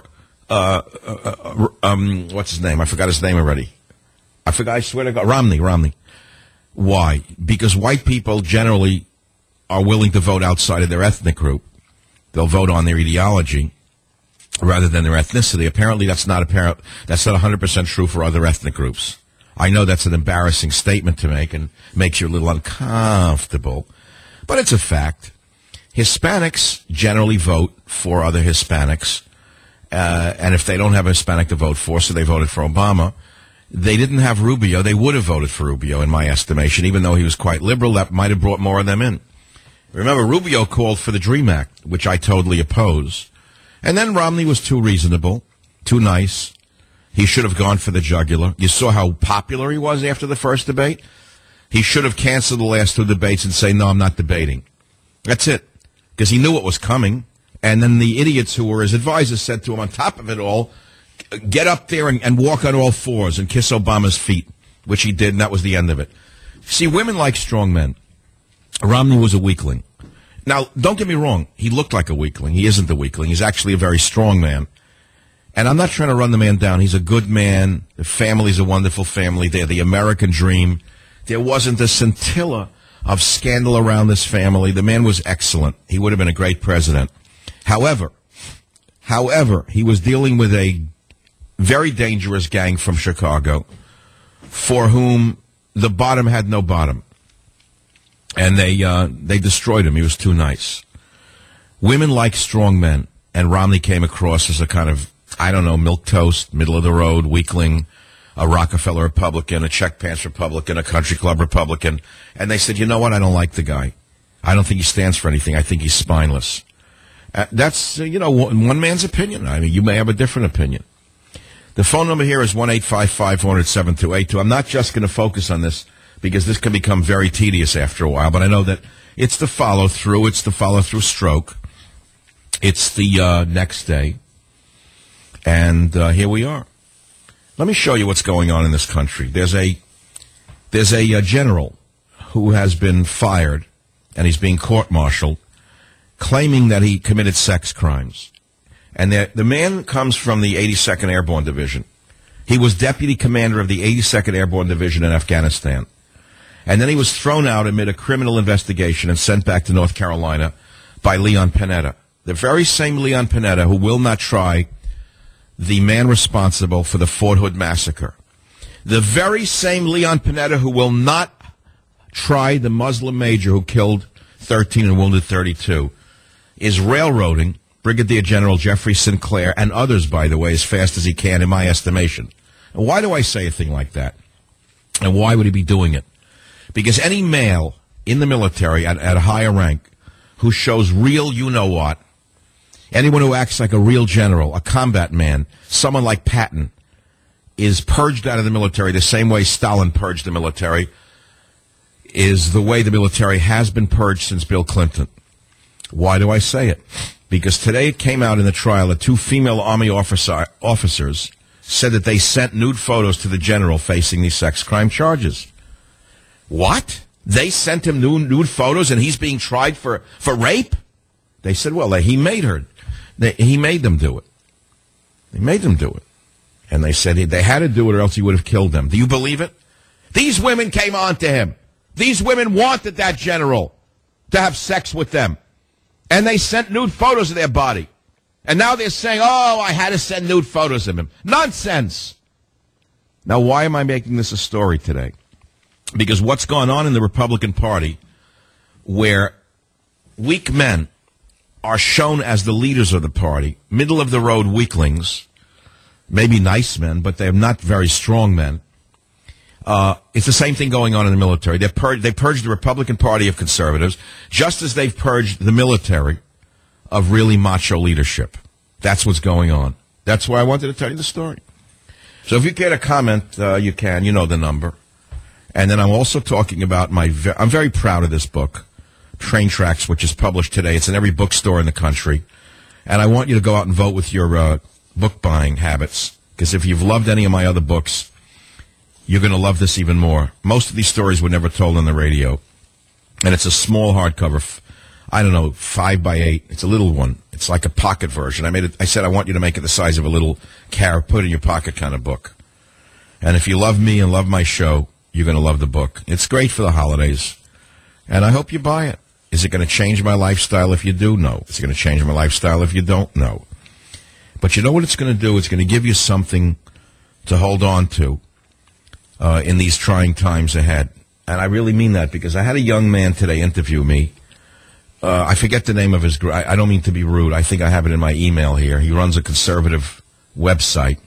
what's his name? I forgot his name already. I swear to God. Romney. Why? Because white people generally are willing to vote outside of their ethnic group. They'll vote on their ideology rather than their ethnicity. Apparently, that's not 100% true for other ethnic groups. I know that's an embarrassing statement to make and makes you a little uncomfortable, but it's a fact. Hispanics generally vote for other Hispanics, and if they don't have a Hispanic to vote for, so they voted for Obama, they didn't have Rubio, they would have voted for Rubio, in my estimation, even though he was quite liberal. That might have brought more of them in. Remember, Rubio called for the DREAM Act, which I totally oppose. And then Romney was too reasonable, too nice. He should have gone for the jugular. You saw how popular he was after the first debate? He should have canceled the last 2 debates and say, no, I'm not debating. That's it. Because he knew what was coming. And then the idiots who were his advisors said to him, on top of it all, get up there and walk on all fours and kiss Obama's feet, which he did, and that was the end of it. See, women like strong men. Romney was a weakling. Now, don't get me wrong. He looked like a weakling. He isn't a weakling. He's actually a very strong man. And I'm not trying to run the man down. He's a good man. The family's a wonderful family. They're the American dream. There wasn't a scintilla of scandal around this family. The man was excellent. He would have been a great president. However, he was dealing with a very dangerous gang from Chicago for whom the bottom had no bottom. And they destroyed him. He was too nice. Women like strong men, and Romney came across as a kind of, I don't know, milquetoast, middle-of-the-road, weakling, a Rockefeller Republican, a check pants Republican, a country club Republican. And they said, you know what, I don't like the guy. I don't think he stands for anything. I think he's spineless. That's, one man's opinion. I mean, you may have a different opinion. The phone number here is 1-855-400-7282. I'm not just going to focus on this because this can become very tedious after a while, but I know that it's the follow-through. It's the follow-through stroke. It's the next day. And here we are. Let me show you what's going on in this country. There's a general who has been fired, and he's being court-martialed, claiming that he committed sex crimes. And the man comes from the 82nd Airborne Division. He was deputy commander of the 82nd Airborne Division in Afghanistan. And then he was thrown out amid a criminal investigation and sent back to North Carolina by Leon Panetta. The very same Leon Panetta who will not try the man responsible for the Fort Hood massacre. The very same Leon Panetta who will not try the Muslim major who killed 13 and wounded 32 is railroading Brigadier General Jeffrey Sinclair and others, by the way, as fast as he can, in my estimation. And why do I say a thing like that? And why would he be doing it? Because any male in the military at a higher rank who shows real you-know-what, anyone who acts like a real general, a combat man, someone like Patton, is purged out of the military the same way Stalin purged the military, is the way the military has been purged since Bill Clinton. Why do I say it? Because today it came out in the trial that 2 female Army officers said that they sent nude photos to the general facing these sex crime charges. What? They sent him nude photos and he's being tried for rape? They said, well, he made her. He made them do it. They made them do it. And they said they had to do it or else he would have killed them. Do you believe it? These women came on to him. These women wanted that general to have sex with them. And they sent nude photos of their body. And now they're saying, oh, I had to send nude photos of him. Nonsense. Now, why am I making this a story today? Because what's gone on in the Republican Party, where weak men are shown as the leaders of the party, middle-of-the-road weaklings, maybe nice men, but they're not very strong men. It's the same thing going on in the military. They purged the Republican Party of conservatives, just as they've purged the military of really macho leadership. That's what's going on. That's why I wanted to tell you the story. So if you care to comment, you can. You know the number. And then I'm also talking about I'm very proud of this book, Train Tracks, which is published today. It's in every bookstore in the country. And I want you to go out and vote with your book buying habits, because if you've loved any of my other books, you're going to love this even more. Most of these stories were never told on the radio. And it's a small hardcover, 5x8. It's a little one. It's like a pocket version. I said I want you to make it the size of a little put in your pocket kind of book. And if you love me and love my show, you're going to love the book. It's great for the holidays. And I hope you buy it. Is it going to change my lifestyle if you do? No. Is it going to change my lifestyle if you don't? No. But you know what it's going to do? It's going to give you something to hold on to in these trying times ahead. And I really mean that, because I had a young man today interview me. I forget the name of his group. I don't mean to be rude. I think I have it in my email here. He runs a conservative website,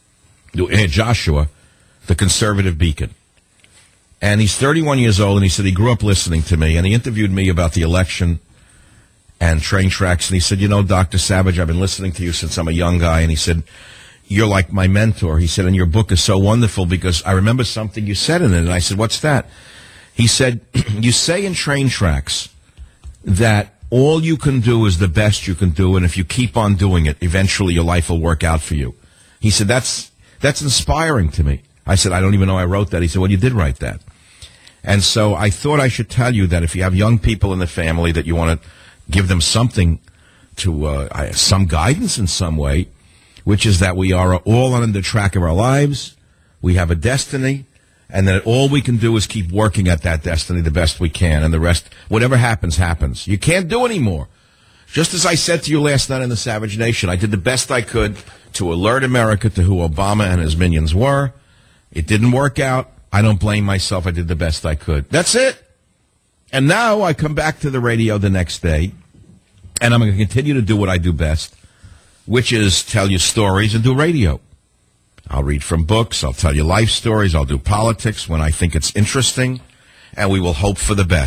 Joshua, the Conservative Beacon. And he's 31 years old, and he said he grew up listening to me, and he interviewed me about the election and train tracks. And he said, Dr. Savage, I've been listening to you since I'm a young guy. And he said, you're like my mentor. He said, and your book is so wonderful because I remember something you said in it. And I said, what's that? He said, you say in Train Tracks that all you can do is the best you can do, and if you keep on doing it, eventually your life will work out for you. He said, that's inspiring to me. I said, I don't even know I wrote that. He said, well, you did write that. And so I thought I should tell you that if you have young people in the family that you want to give them something to, some guidance in some way, which is that we are all on the track of our lives, we have a destiny, and that all we can do is keep working at that destiny the best we can, and the rest, whatever happens, happens. You can't do anymore. Just as I said to you last night in the Savage Nation, I did the best I could to alert America to who Obama and his minions were. It didn't work out. I don't blame myself. I did the best I could. That's it. And now I come back to the radio the next day, and I'm going to continue to do what I do best, which is tell you stories and do radio. I'll read from books. I'll tell you life stories. I'll do politics when I think it's interesting, and we will hope for the best.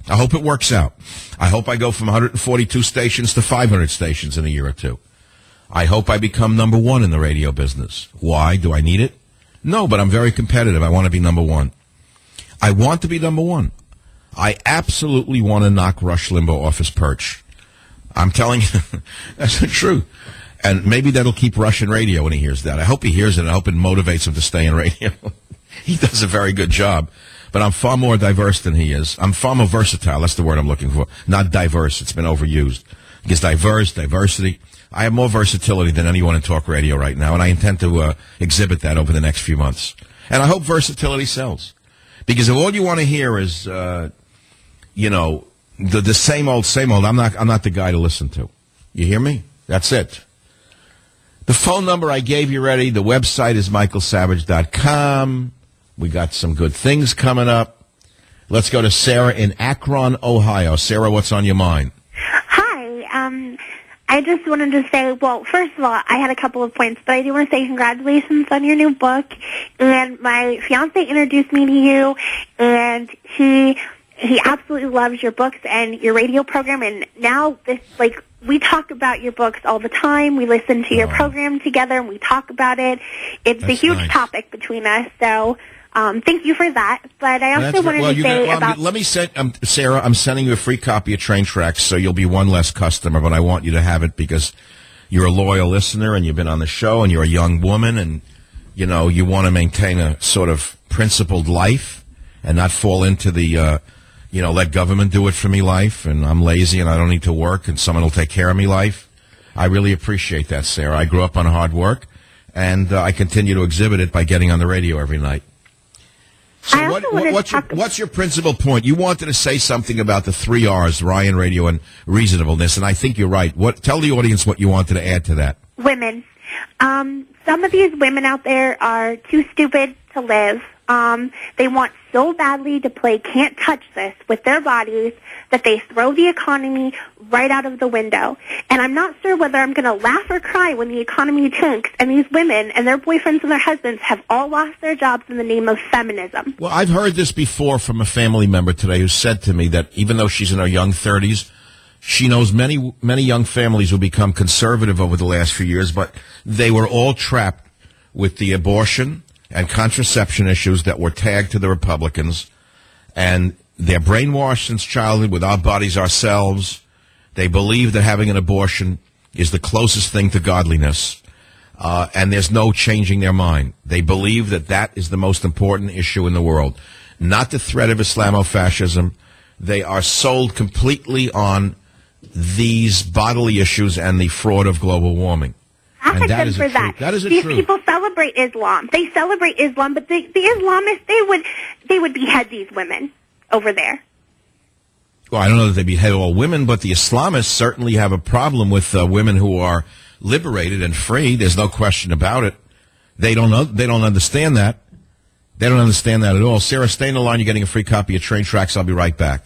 I hope it works out. I hope I go from 142 stations to 500 stations in a year or two. I hope I become number one in the radio business. Why? Do I need it? No, but I'm very competitive. I want to be number one. I want to be number one. I absolutely want to knock Rush Limbaugh off his perch. I'm telling you, that's the truth. And maybe that'll keep Rush in radio when he hears that. I hope he hears it. I hope it motivates him to stay in radio. He does a very good job. But I'm far more diverse than he is. I'm far more versatile. That's the word I'm looking for. Not diverse. It's been overused. Because diversity. I have more versatility than anyone in talk radio right now, and I intend to exhibit that over the next few months. And I hope versatility sells. Because if all you want to hear is, the same old, I'm not the guy to listen to. You hear me? That's it. The phone number I gave you already. The website is michaelsavage.com. We got some good things coming up. Let's go to Sarah in Akron, Ohio. Sarah, what's on your mind? Hi. I just wanted to say, well, first of all, I had a couple of points, but I do want to say congratulations on your new book. And my fiance introduced me to you, and he absolutely loves your books and your radio program. And now we talk about your books all the time. We listen to your program together, and we talk about it. It's a huge topic between us, so thank you for that. But I also wanted to say about... Let me say, Sarah, I'm sending you a free copy of Train Tracks, so you'll be one less customer, but I want you to have it because you're a loyal listener, and you've been on the show, and you're a young woman, and, you want to maintain a sort of principled life and not fall into the... let government do it for me life, and I'm lazy and I don't need to work, and someone will take care of me life. I really appreciate that, Sarah. I grew up on hard work, and I continue to exhibit it by getting on the radio every night. So what's your principal point? You wanted to say something about the 3 R's, Ryan Radio and reasonableness, and I think you're right. Tell the audience what you wanted to add to that. Women. Some of these women out there are too stupid to live. They want so badly to play can't touch this with their bodies that they throw the economy right out of the window. And I'm not sure whether I'm going to laugh or cry when the economy tanks and these women and their boyfriends and their husbands have all lost their jobs in the name of feminism. Well, I've heard this before from a family member today who said to me that even though she's in her young 30s, she knows many, many young families who become conservative over the last few years, but they were all trapped with the abortion and contraception issues that were tagged to the Republicans, and they're brainwashed since childhood with our bodies ourselves. They believe that having an abortion is the closest thing to godliness, and there's no changing their mind. They believe that that is the most important issue in the world, not the threat of Islamofascism. They are sold completely on these bodily issues and the fraud of global warming. And that is These people celebrate Islam. They celebrate Islam, but the Islamists, they would behead these women over there. Well, I don't know that they behead all women, but the Islamists certainly have a problem with women who are liberated and free. There's no question about it. They don't understand that. They don't understand that at all. Sarah, stay in the line. You're getting a free copy of Train Tracks. I'll be right back.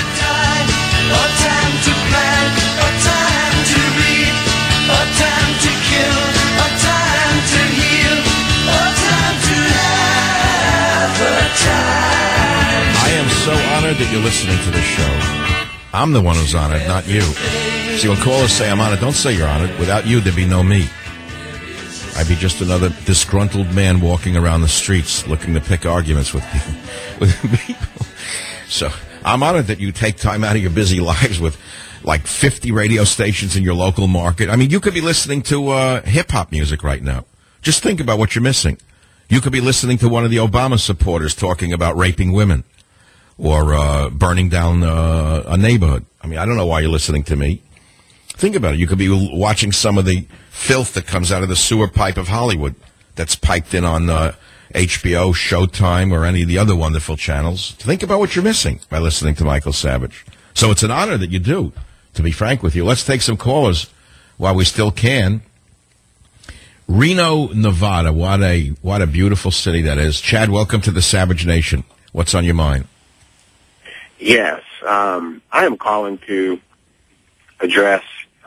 I am so honored that you're listening to this show. I'm the one who's honored, not you. See, when callers say I'm honored, don't say you're honored. Without you, there'd be no me. I'd be just another disgruntled man walking around the streets looking to pick arguments with people. So I'm honored that you take time out of your busy lives with like 50 radio stations in your local market. I mean, you could be listening to hip-hop music right now. Just think about what you're missing. You could be listening to one of the Obama supporters talking about raping women or burning down a neighborhood. I mean, I don't know why you're listening to me. Think about it. You could be watching some of the filth that comes out of the sewer pipe of Hollywood that's piped in on HBO, Showtime, or any of the other wonderful channels. Think about what you're missing by listening to Michael Savage. So it's an honor that you do, to be frank with you. Let's take some callers while we still can. Reno, Nevada. What a beautiful city that is. Chad, welcome to the Savage Nation. What's on your mind? Yes. I am calling to address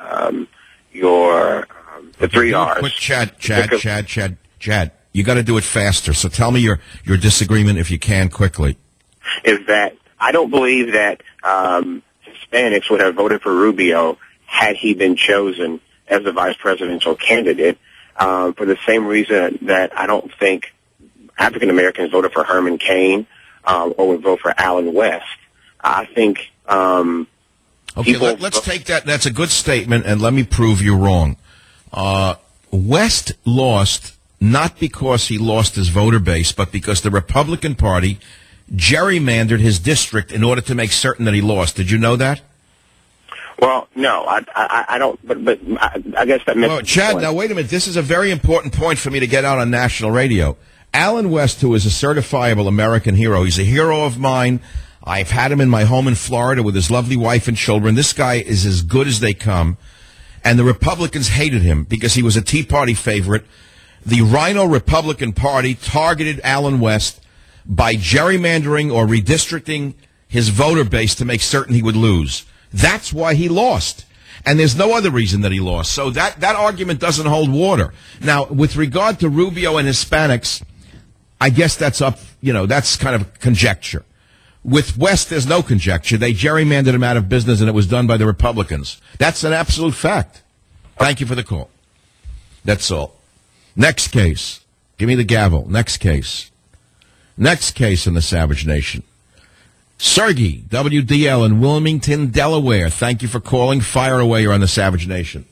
the 3 R's. Quick, Chad. You got to do it faster. So tell me your disagreement, if you can, quickly. Is that I don't believe that Hispanics would have voted for Rubio had he been chosen as the vice presidential candidate, for the same reason that I don't think African Americans voted for Herman Cain or would vote for Allen West. I think okay, let's take that. That's a good statement, and let me prove you wrong. West lost not because he lost his voter base, but because the Republican Party gerrymandered his district in order to make certain that he lost. Did you know that? Well, no, I don't, but I guess that makes Chad, now wait a minute. This is a very important point for me to get out on national radio. Allen West, who is a certifiable American hero, he's a hero of mine. I've had him in my home in Florida with his lovely wife and children. This guy is as good as they come. And the Republicans hated him because he was a Tea Party favorite. The Rhino Republican Party targeted Allen West by gerrymandering or redistricting his voter base to make certain he would lose. That's why he lost. And there's no other reason that he lost. So that argument doesn't hold water. Now, with regard to Rubio and Hispanics, I guess that's up, that's kind of conjecture. With West, there's no conjecture. They gerrymandered him out of business, and it was done by the Republicans. That's an absolute fact. Thank you for the call. That's all. Next case. Give me the gavel. Next case. Next case in the Savage Nation. Sergey, WDL in Wilmington, Delaware. Thank you for calling. Fire away. You're on the Savage Nation.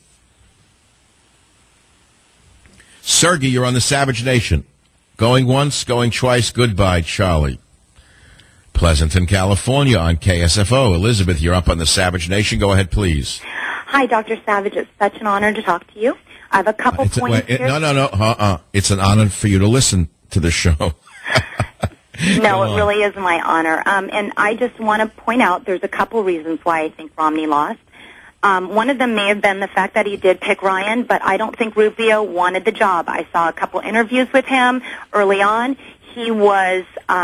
Sergey, you're on the Savage Nation. Going once, going twice. Goodbye, Charlie. Pleasanton, California on KSFO. Elizabeth, you're up on the Savage Nation. Go ahead, please. Hi, Dr. Savage. It's such an honor to talk to you. I have a couple points here. No. It's an honor for you to listen to the show. No, it really is my honor. And I just want to point out there's a couple reasons why I think Romney lost. One of them may have been the fact that he did pick Ryan, but I don't think Rubio wanted the job. I saw a couple interviews with him early on. He was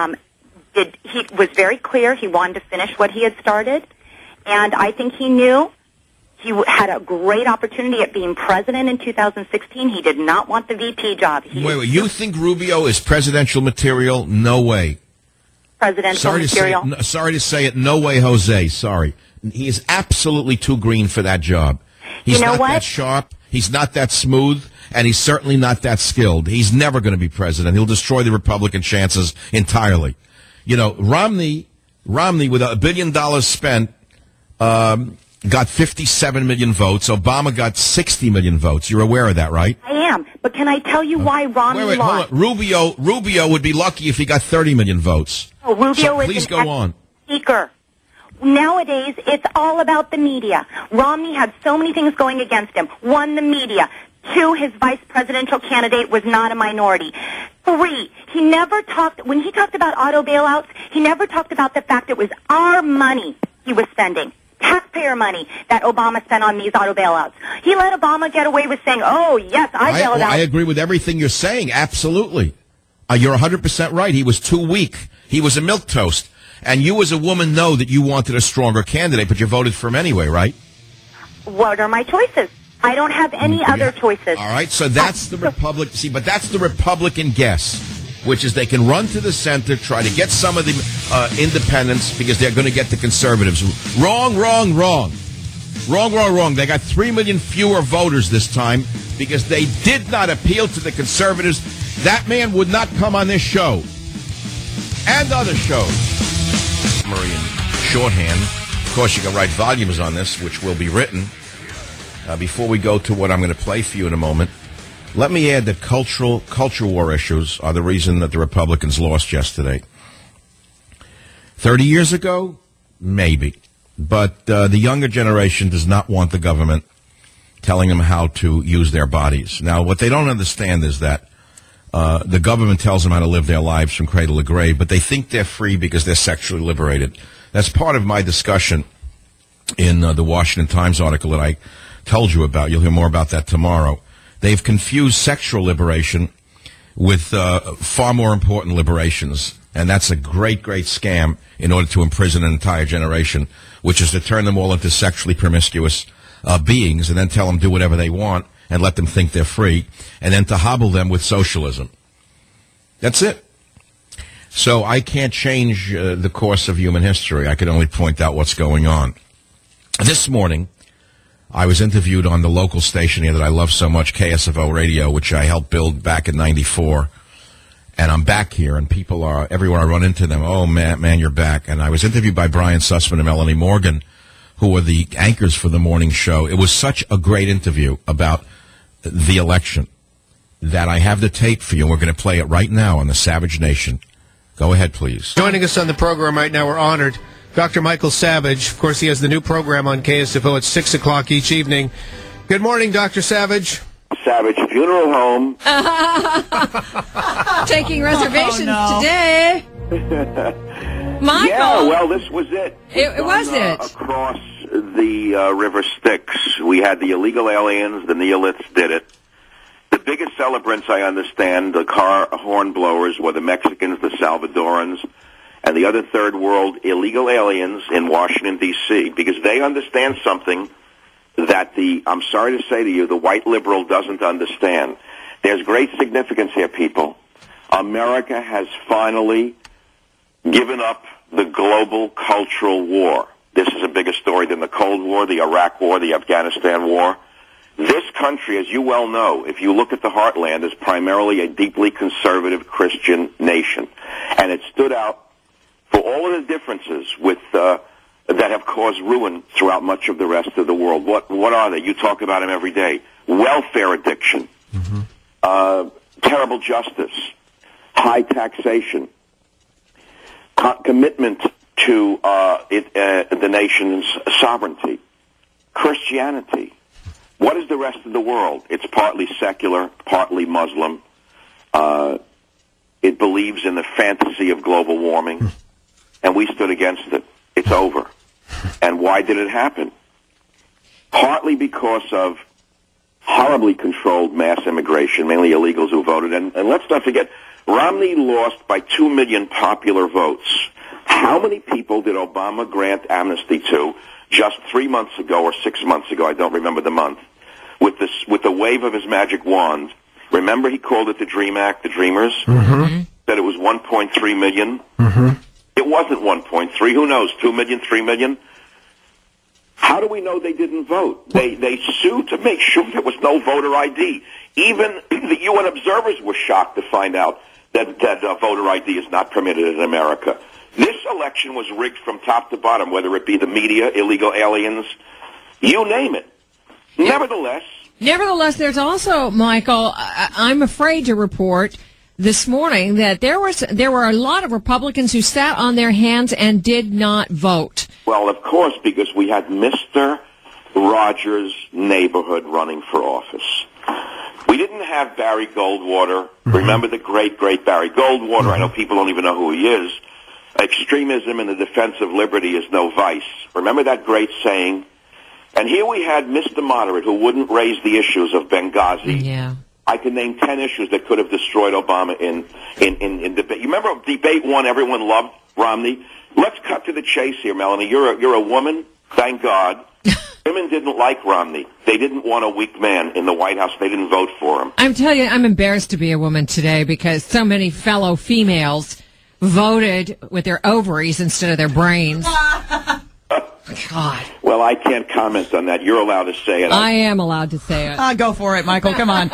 very clear. He wanted to finish what he had started. And I think he knew he had a great opportunity at being president in 2016. He did not want the VP job. Wait. You think Rubio is presidential material? No way. Presidential material? Sorry to say it. No way, Jose. Sorry. He is absolutely too green for that job. He's not that sharp. He's not that smooth. And he's certainly not that skilled. He's never going to be president. He'll destroy the Republican chances entirely. Romney with $1 billion spent, got 57 million votes. Obama got 60 million votes. You're aware of that, right? I am. But can I tell you why Romney lost? Hold on. Rubio would be lucky if he got 30 million votes. Oh, Rubio is please go on. Speaker. Nowadays, it's all about the media. Romney had so many things going against him. One, the media. Two, his vice presidential candidate was not a minority. Three, when he talked about auto bailouts, he never talked about the fact it was our money he was spending. Taxpayer money that Obama spent on these auto bailouts. He let Obama get away with saying, oh, yes, I bailed out. I agree with everything you're saying. Absolutely. You're 100% right. He was too weak. He was a milquetoast. And you as a woman know that you wanted a stronger candidate, but you voted for him anyway, right? What are my choices? I don't have any other choices. All right, so that's the Republican. See, but that's the Republican guess, which is they can run to the center, try to get some of the independents because they're going to get the conservatives. Wrong. They got 3 million fewer voters this time because they did not appeal to the conservatives. That man would not come on this show and other shows. Marie, shorthand. Of course, you can write volumes on this, which will be written. Before we go to what I'm going to play for you in a moment, let me add that culture war issues are the reason that the Republicans lost yesterday. 30 years ago, maybe. But the younger generation does not want the government telling them how to use their bodies. Now, what they don't understand is that the government tells them how to live their lives from cradle to grave, but they think they're free because they're sexually liberated. That's part of my discussion in the Washington Times article that I told you about. You'll hear more about that tomorrow. They've confused sexual liberation with far more important liberations, and that's a great, great scam in order to imprison an entire generation, which is to turn them all into sexually promiscuous beings and then tell them do whatever they want and let them think they're free, and then to hobble them with socialism. That's it. So I can't change the course of human history. I can only point out what's going on. This morning, I was interviewed on the local station here that I love so much, KSFO Radio, which I helped build back in '94. And I'm back here, and people are, everywhere I run into them, oh, man, you're back. And I was interviewed by Brian Sussman and Melanie Morgan, who were the anchors for the morning show. It was such a great interview about the election that I have the tape for you, and we're going to play it right now on the Savage Nation. Go ahead, please. Joining us on the program right now, we're honored, Dr. Michael Savage. Of course, he has the new program on KSFO at 6 o'clock each evening. Good morning, Dr. Savage. Savage Funeral Home. Taking reservations today. Michael. Yeah, well, this was it. It was it. Across the River Styx, we had the illegal aliens, the Neoliths did it. The biggest celebrants, I understand, the car horn blowers were the Mexicans, the Salvadorans, and the other third world illegal aliens in Washington, D.C., because they understand something that I'm sorry to say to you, the white liberal doesn't understand. There's great significance here, people. America has finally given up the global cultural war. This is a bigger story than the Cold War, the Iraq War, the Afghanistan War. This country, as you well know, if you look at the heartland, is primarily a deeply conservative Christian nation. And it stood out for all of the differences with that have caused ruin throughout much of the rest of the world. What are they? You talk about them every day. Welfare addiction, terrible justice, high taxation, commitment to the nation's sovereignty, Christianity. What is the rest of the world? It's partly secular, partly Muslim. It believes in the fantasy of global warming, and we stood against it. It's over. And why did it happen? Partly because of horribly controlled mass immigration, mainly illegals who voted. And let's not forget, Romney lost by 2 million popular votes. How many people did Obama grant amnesty to just 3 months ago or 6 months ago? I don't remember the month. With the wave of his magic wand. Remember he called it the DREAM Act, the Dreamers? Mm-hmm. Said it was 1.3 million? Mm-hmm. It wasn't 1.3. Who knows? 2 million, 3 million? How do we know they didn't vote? They sued to make sure there was no voter ID. Even the UN observers were shocked to find out that voter ID is not permitted in America. This election was rigged from top to bottom, whether it be the media, illegal aliens, you name it. Nevertheless, there's also, Michael, I'm afraid to report this morning that there were a lot of Republicans who sat on their hands and did not vote. Well, of course, because we had Mr. Rogers' neighborhood running for office. We didn't have Barry Goldwater. Mm-hmm. Remember the great Barry Goldwater? Mm-hmm. I know people don't even know who he is. Extremism in the defense of liberty is no vice. Remember that great saying? And here we had Mr. Moderate, who wouldn't raise the issues of Benghazi. Yeah. I can name 10 issues that could have destroyed Obama in debate. You remember debate one, everyone loved Romney? Let's cut to the chase here, Melanie. You're a woman, thank God. Women didn't like Romney. They didn't want a weak man in the White House. They didn't vote for him. I'm telling you, I'm embarrassed to be a woman today because so many fellow females voted with their ovaries instead of their brains. God. Well, I can't comment on that. You're allowed to say it. I am allowed to say it. Go for it, Michael. Come on.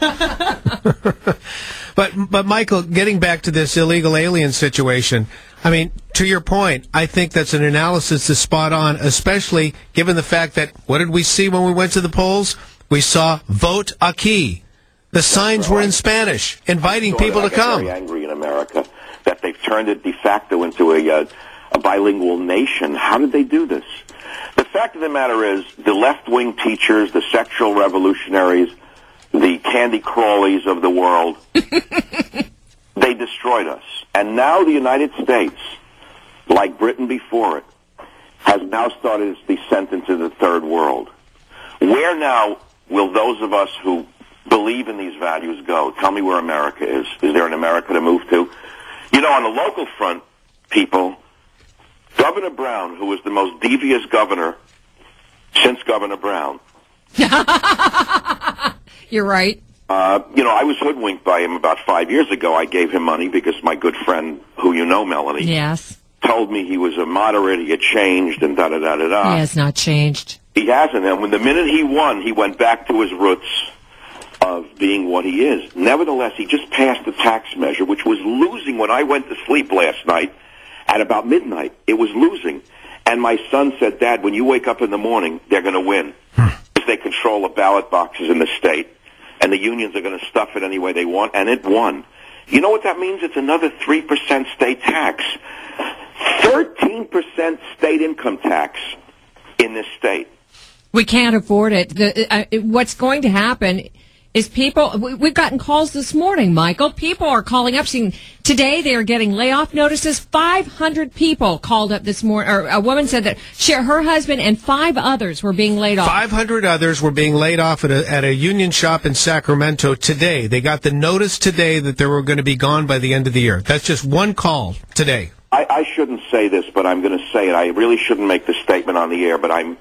But Michael, getting back to this illegal alien situation, I mean, to your point, I think that's an analysis that's spot on, especially given the fact that, what did we see when we went to the polls? We saw vote aquí. The signs were in Spanish, inviting people to come. I'm very angry in America that they've turned it de facto into a bilingual nation. How did they do this? The fact of the matter is, the left-wing teachers, the sexual revolutionaries, the Candy Crawleys of the world, they destroyed us. And now the United States, like Britain before it, has now started its descent into the third world. Where now will those of us who believe in these values go? Tell me where America is. Is there an America to move to? You know, on the local front, people, Governor Brown, who was the most devious governor since Governor Brown. You're right. I was hoodwinked by him about 5 years ago. I gave him money because my good friend, who you know, Melanie, Yes. told me he was a moderate, he had changed, and da-da-da-da-da. He has not changed. He hasn't. And when the minute he won, he went back to his roots of being what he is. Nevertheless, he just passed a tax measure, which was losing when I went to sleep last night at about midnight. It was losing. And my son said, Dad, when you wake up in the morning, they're going to win. Because they control the ballot boxes in the state, and the unions are going to stuff it any way they want, and it won. You know what that means? It's another 3% state tax. 13% state income tax in this state. We can't afford it. What's going to happen is we've gotten calls this morning, Michael. People are calling up saying today they are getting layoff notices. 500 people called up this morning, or a woman said that her husband and 5 others were being laid off. 500 others were being laid off at a union shop in Sacramento today. They got the notice today that they were going to be gone by the end of the year. That's just one call today. I shouldn't say this, but I'm going to say it. I really shouldn't make this statement on the air, but I'm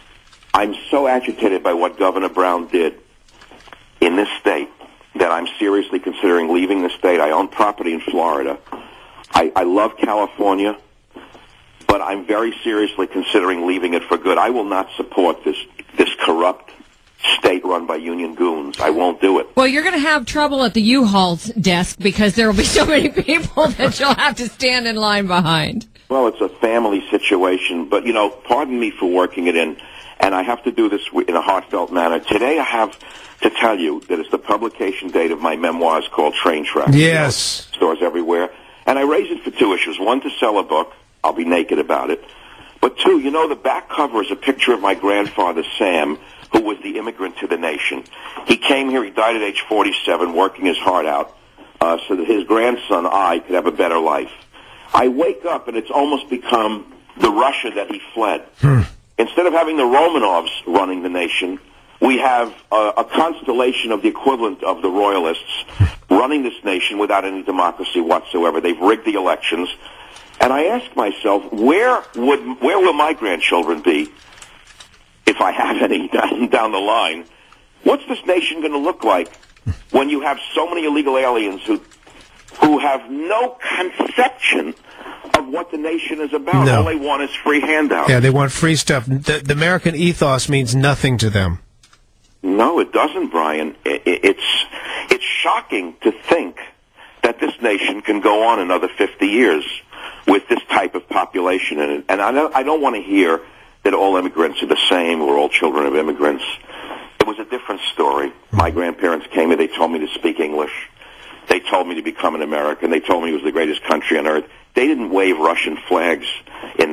so agitated by what Governor Brown did in this state that I'm seriously considering leaving the state. I own property in Florida. I love California, but I'm very seriously considering leaving it for good. I will not support this corrupt state run by union goons. I won't do it. Well, you're going to have trouble at the U-Haul's desk because there will be so many people that you'll have to stand in line behind. Well, it's a family situation, but, pardon me for working it in, and I have to do this in a heartfelt manner. Today I have to tell you that it's the publication date of my memoirs called Train Tracks. Yes. Stores everywhere. And I raise it for 2 issues. One, to sell a book. I'll be naked about it. But 2, the back cover is a picture of my grandfather, Sam, who was the immigrant to the nation. He came here, he died at age 47, working his heart out, so that his grandson, I, could have a better life. I wake up and it's almost become the Russia that he fled. Instead of having the Romanovs running the nation, we have a constellation of the equivalent of the royalists running this nation without any democracy whatsoever. They've rigged the elections. And I ask myself, where will my grandchildren be if I have any down the line? What's this nation going to look like when you have so many illegal aliens who have no conception of what the nation is about? No. All they want is free handouts. Yeah, they want free stuff. The American ethos means nothing to them. No, it doesn't, Brian. It's shocking to think that this nation can go on another 50 years with this type of population in it. And I don't want to hear that all immigrants are the same or all children of immigrants. It was a different story. My grandparents came here. They told me to speak English. They told me to become an American. They told me it was the greatest country on earth. They didn't wave Russian flags in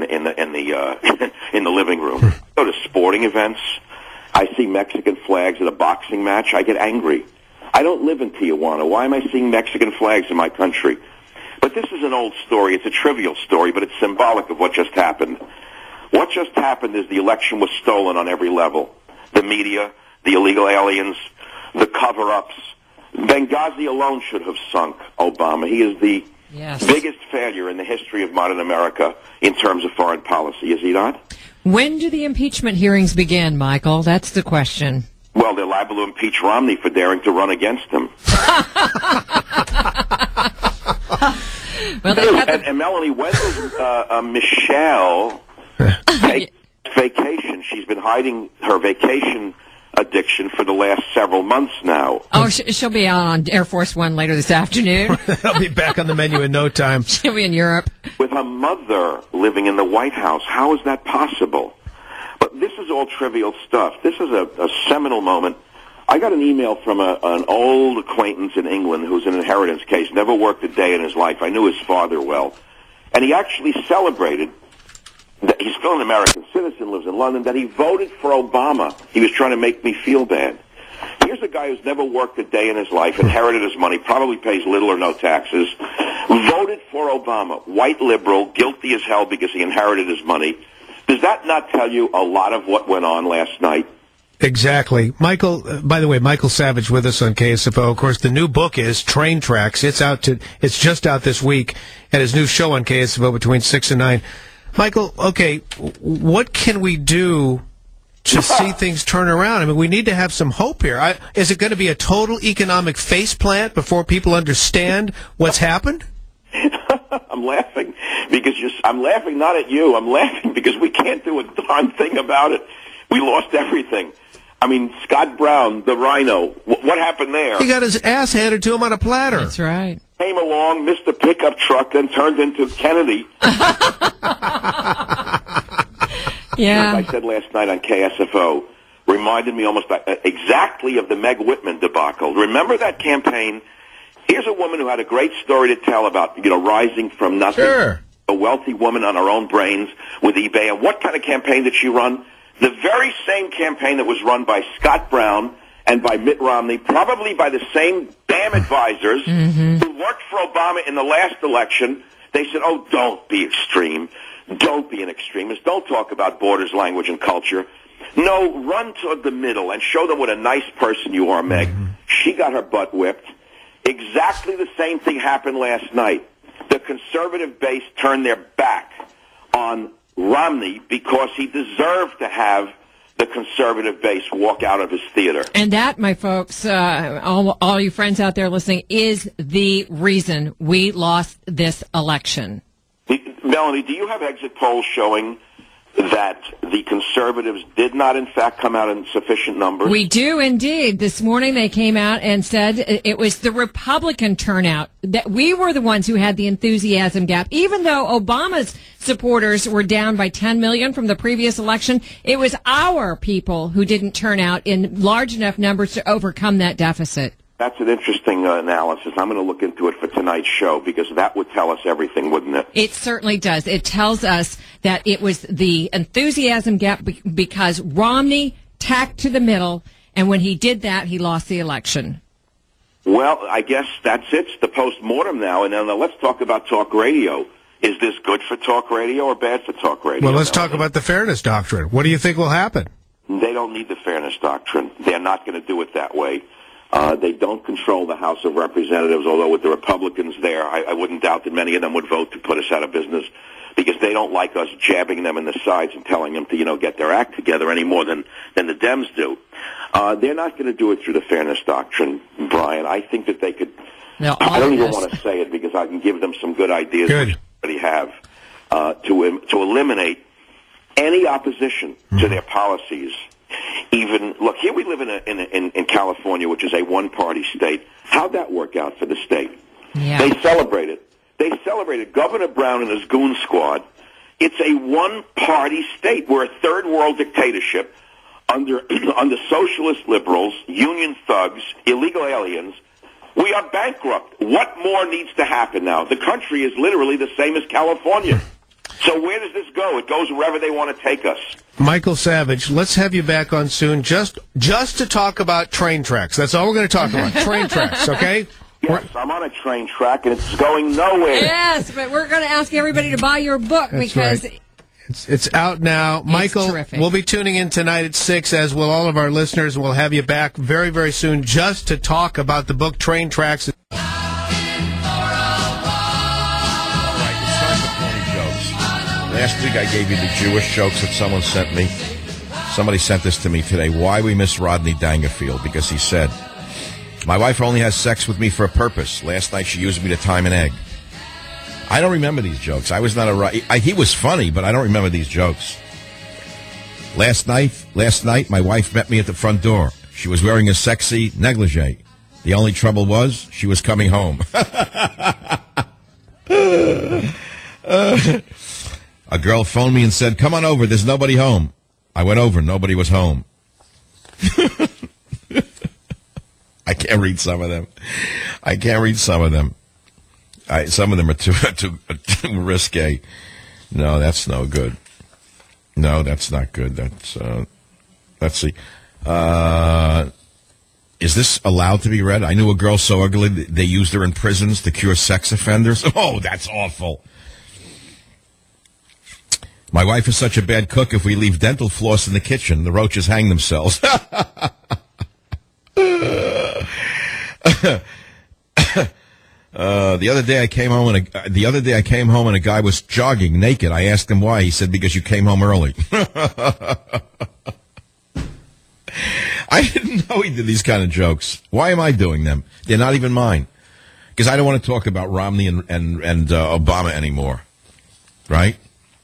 the living room. Go to sporting events. I see Mexican flags at a boxing match. I get angry. I don't live in Tijuana. Why am I seeing Mexican flags in my country? But this is an old story. It's a trivial story, but it's symbolic of what just happened. What just happened is the election was stolen on every level. The media, the illegal aliens, the cover-ups. Benghazi alone should have sunk Obama. He is the biggest failure in the history of modern America in terms of foreign policy, is he not? When do the impeachment hearings begin, Michael? That's the question. Well, they're liable to impeach Romney for daring to run against him. And Melanie, when does Michelle take vacation? She's been hiding her vacation addiction for the last several months now. Oh, she'll be out on Air Force One later this afternoon. I'll be back on the menu in no time. She'll be in Europe. With her mother living in the White House. How is that possible? But this is all trivial stuff. This is a seminal moment. I got an email from an old acquaintance in England who's in an inheritance case, never worked a day in his life. I knew his father well. And he actually celebrated that he's still an American citizen, lives in London, that he voted for Obama. He was trying to make me feel bad. Here's a guy who's never worked a day in his life, inherited his money, probably pays little or no taxes, voted for Obama, white liberal, guilty as hell because he inherited his money. Does that not tell you a lot of what went on last night? Exactly. Michael, by the way, Michael Savage with us on KSFO. Of course, the new book is Train Tracks. It's just out this week, and his new show on KSFO between 6 and 9. Michael, okay, what can we do to see things turn around. I mean, we need to have some hope here. Is it going to be a total economic faceplant before people understand what's happened? I'm laughing because I'm laughing not at you. I'm laughing because we can't do a darn thing about it. We lost everything. I mean, Scott Brown, the rhino, what happened there? He got his ass handed to him on a platter. That's right. Came along, missed the pickup truck, then turned into Kennedy. Yeah. As I said last night on KSFO, reminded me almost exactly of the Meg Whitman debacle. Remember that campaign? Here's a woman who had a great story to tell about, rising from nothing. Sure. A wealthy woman on her own brains with eBay. And what kind of campaign did she run? The very same campaign that was run by Scott Brown and by Mitt Romney, probably by the same damn advisors who worked for Obama in the last election. They said, oh, don't be extreme. Don't be an extremist. Don't talk about borders, language, and culture. No, run toward the middle and show them what a nice person you are, Meg. She got her butt whipped. Exactly the same thing happened last night. The conservative base turned their back on Romney because he deserved to have the conservative base walk out of his theater. And that, my folks, all you friends out there listening, is the reason we lost this election. Melanie, do you have exit polls showing that the conservatives did not, in fact, come out in sufficient numbers? We do indeed. This morning they came out and said it was the Republican turnout, that we were the ones who had the enthusiasm gap. Even though Obama's supporters were down by 10 million from the previous election, it was our people who didn't turn out in large enough numbers to overcome that deficit. That's an interesting analysis. I'm going to look into it for tonight's show because that would tell us everything, wouldn't it? It certainly does. It tells us that it was the enthusiasm gap because Romney tacked to the middle, and when he did that, he lost the election. Well, I guess that's it. It's the post-mortem now, and then let's talk about talk radio. Is this good for talk radio or bad for talk radio? Well, let's talk about the fairness doctrine. What do you think will happen? They don't need the fairness doctrine. They're not going to do it that way. They don't control the House of Representatives, although with the Republicans there, I wouldn't doubt that many of them would vote to put us out of business because they don't like us jabbing them in the sides and telling them to, get their act together any more than the Dems do. They're not going to do it through the fairness doctrine, Brian. I think that they could. No, I don't even want to say it because I can give them some good ideas Good. which they already have to eliminate any opposition to their policies. Even look here, we live in California, which is a one-party state. How'd that work out for the state? Yeah. They celebrated Governor Brown and his goon squad. It's a one-party state. We're a third-world dictatorship under socialist liberals, union thugs, illegal aliens. We are bankrupt. What more needs to happen now? The country is literally the same as California. So where does this go? It goes wherever they want to take us. Michael Savage, let's have you back on soon just to talk about train tracks. That's all we're going to talk about, train tracks, okay? Yes, I'm on a train track, and it's going nowhere. Yes, but we're going to ask everybody to buy your book because right. It's out now. Michael, terrific. We'll be tuning in tonight at 6, as will all of our listeners, and we'll have you back very, very soon just to talk about the book Train Tracks. Last week I gave you the Jewish jokes that someone sent me. Somebody sent this to me today. Why we miss Rodney Dangerfield? Because he said, my wife only has sex with me for a purpose. Last night she used me to time an egg. I don't remember these jokes. I was not he was funny, but I don't remember these jokes. Last night my wife met me at the front door. She was wearing a sexy negligee. The only trouble was she was coming home. A girl phoned me and said, come on over, there's nobody home. I went over, nobody was home. I can't read some of them. Some of them are too risque. No, that's no good. No, that's not good. Let's see. Is this allowed to be read? I knew a girl so ugly they used her in prisons to cure sex offenders. Oh, that's awful. My wife is such a bad cook, if we leave dental floss in the kitchen, the roaches hang themselves. The other day I came home and a guy was jogging naked. I asked him why. He said, because you came home early. I didn't know he did these kind of jokes. Why am I doing them? They're not even mine. Because I don't want to talk about Romney and Obama anymore. Right?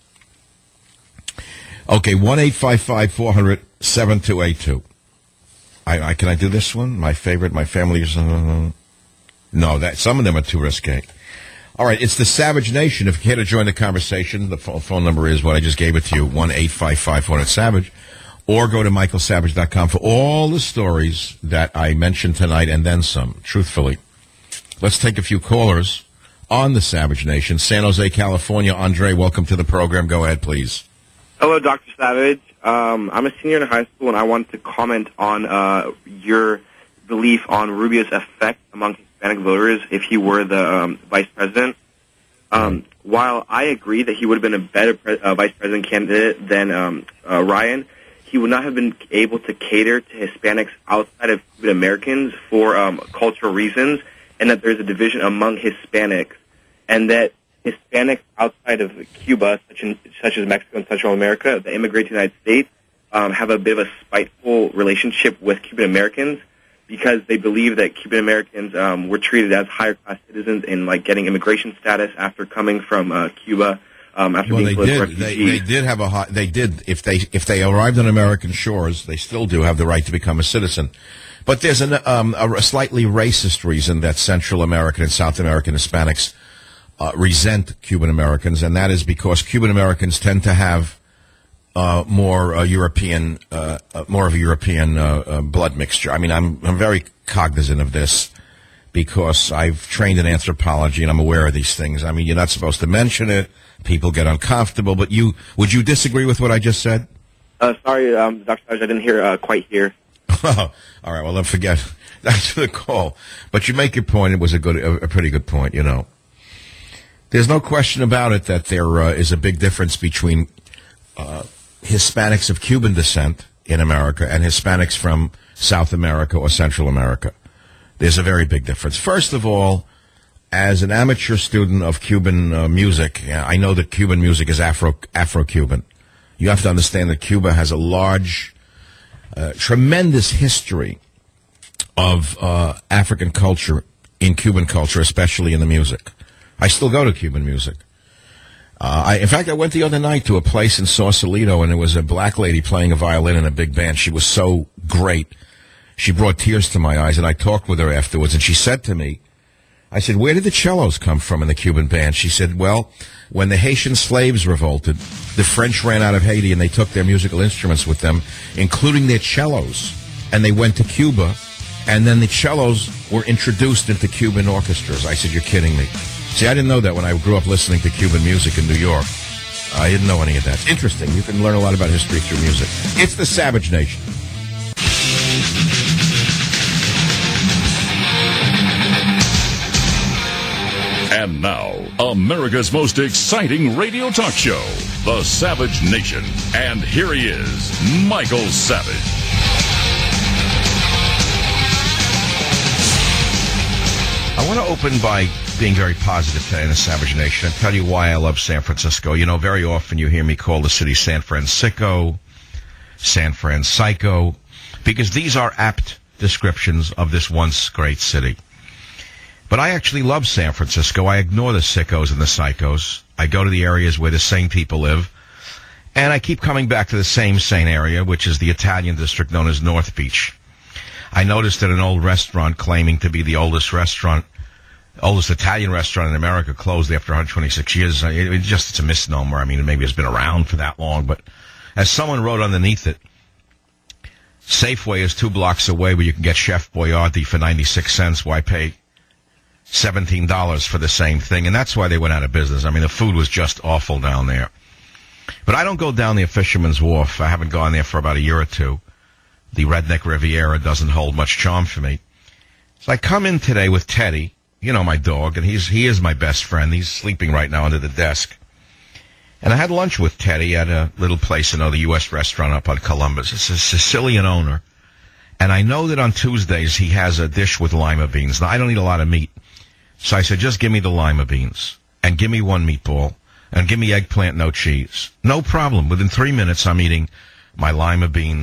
Okay, 1-855-400-7282. Can I do this one? My favorite, my family's... no, some of them are too risque. All right, it's the Savage Nation. If you care to join the conversation, the phone number is what I just gave it to you, 1-855-400-SAVAGE. Or go to michaelsavage.com for all the stories that I mentioned tonight and then some, truthfully. Let's take a few callers on the Savage Nation. San Jose, California. Andre, welcome to the program. Go ahead, please. Hello, Dr. Savage. I'm a senior in high school, and I wanted to comment on your belief on Rubio's effect among Hispanic voters if he were the vice president. While I agree that he would have been a better vice president candidate than Ryan, he would not have been able to cater to Hispanics outside of Cuban Americans for cultural reasons, and that there's a division among Hispanics, and that Hispanics outside of Cuba, such as Mexico and Central America, that immigrate to the United States, have a bit of a spiteful relationship with Cuban Americans because they believe that Cuban Americans were treated as higher class citizens in like getting immigration status after coming from Cuba. After being political refugees. They did have if they arrived on American shores, they still do have the right to become a citizen. But there's a slightly racist reason that Central American and South American Hispanics resent Cuban Americans, and that is because Cuban Americans tend to have more of a European blood mixture. I mean, I'm very cognizant of this because I've trained in anthropology and I'm aware of these things. I mean, you're not supposed to mention it. People get uncomfortable, but would you disagree with what I just said? Sorry, Dr. Savage, I didn't quite hear. All right, well, then forget. Thanks for the call. But you make your point. It was a pretty good point, you know. There's no question about it that there is a big difference between Hispanics of Cuban descent in America and Hispanics from South America or Central America. There's a very big difference. First of all, as an amateur student of Cuban music, I know that Cuban music is Afro-Cuban. You have to understand that Cuba has a large, tremendous history of African culture in Cuban culture, especially in the music. I still go to Cuban music. In fact, I went the other night to a place in Sausalito, and there was a black lady playing a violin in a big band. She was so great. She brought tears to my eyes, and I talked with her afterwards, and she said to me, I said, where did the cellos come from in the Cuban band? She said, well, when the Haitian slaves revolted, the French ran out of Haiti and they took their musical instruments with them, including their cellos, and they went to Cuba, and then the cellos were introduced into Cuban orchestras. I said, you're kidding me. See, I didn't know that when I grew up listening to Cuban music in New York. I didn't know any of that. It's interesting. You can learn a lot about history through music. It's the Savage Nation. And now, America's most exciting radio talk show, The Savage Nation. And here he is, Michael Savage. I want to open by being very positive today in The Savage Nation and tell you why I love San Francisco. You know, very often you hear me call the city San Francisco, San Francisco, because these are apt descriptions of this once great city. But I actually love San Francisco. I ignore the sickos and the psychos. I go to the areas where the sane people live. And I keep coming back to the same sane area, which is the Italian district known as North Beach. I noticed that an old restaurant claiming to be the oldest Italian restaurant in America closed after 126 years. It's a misnomer. I mean, maybe it's been around for that long. But as someone wrote underneath it, Safeway is 2 blocks away where you can get Chef Boyardee for 96 cents. Why pay $17 for the same thing? And that's why they went out of business. I mean, the food was just awful down there. But I don't go down the Fisherman's Wharf. I haven't gone there for about a year or two. The Redneck Riviera doesn't hold much charm for me. So I come in today with Teddy, you know, my dog, and he is my best friend. He's sleeping right now under the desk. And I had lunch with Teddy at a little place, the U.S. restaurant up on Columbus. It's a Sicilian owner. And I know that on Tuesdays he has a dish with lima beans. Now, I don't eat a lot of meat. So I said, just give me the lima beans. And give me 1 meatball. And give me eggplant, no cheese. No problem. Within 3 minutes, I'm eating my lima beans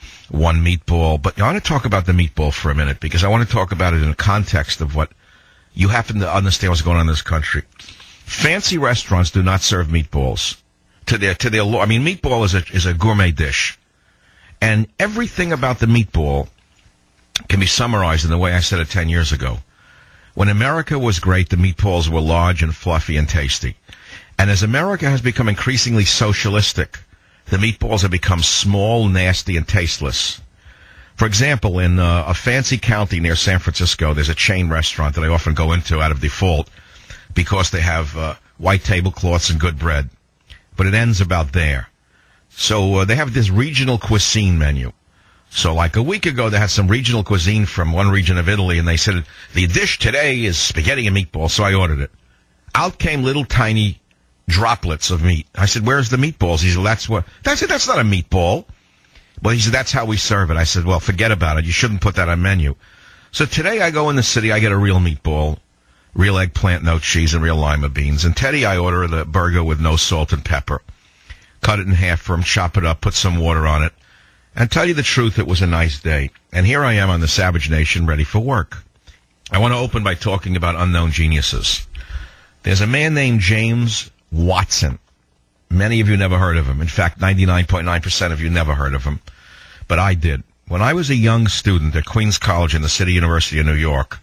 one meatball. But I want to talk about the meatball for a minute because I want to talk about it in the context of what you happen to understand what's going on in this country. Fancy restaurants do not serve meatballs to their. I mean, meatball is a gourmet dish, and everything about the meatball can be summarized in the way I said it 10 years ago. When America was great, the meatballs were large and fluffy and tasty. And as America has become increasingly socialistic, the meatballs have become small, nasty, and tasteless. For example, in a fancy county near San Francisco, there's a chain restaurant that I often go into out of default because they have white tablecloths and good bread. But it ends about there. So they have this regional cuisine menu. So like a week ago, they had some regional cuisine from one region of Italy, and they said, the dish today is spaghetti and meatballs, so I ordered it. Out came little tiny droplets of meat. I said, where's the meatballs? He said, that's not a meatball. Well, he said, that's how we serve it. I said, well, forget about it. You shouldn't put that on menu. So today I go in the city, I get a real meatball, real eggplant, no cheese, and real lima beans. And Teddy, I order the burger with no salt and pepper. Cut it in half for him, chop it up, put some water on it. And tell you the truth, it was a nice day. And here I am on the Savage Nation, ready for work. I want to open by talking about unknown geniuses. There's a man named James Watson. Many of you never heard of him. In fact, 99.9% of you never heard of him. But I did. When I was a young student at Queens College in the City University of New York,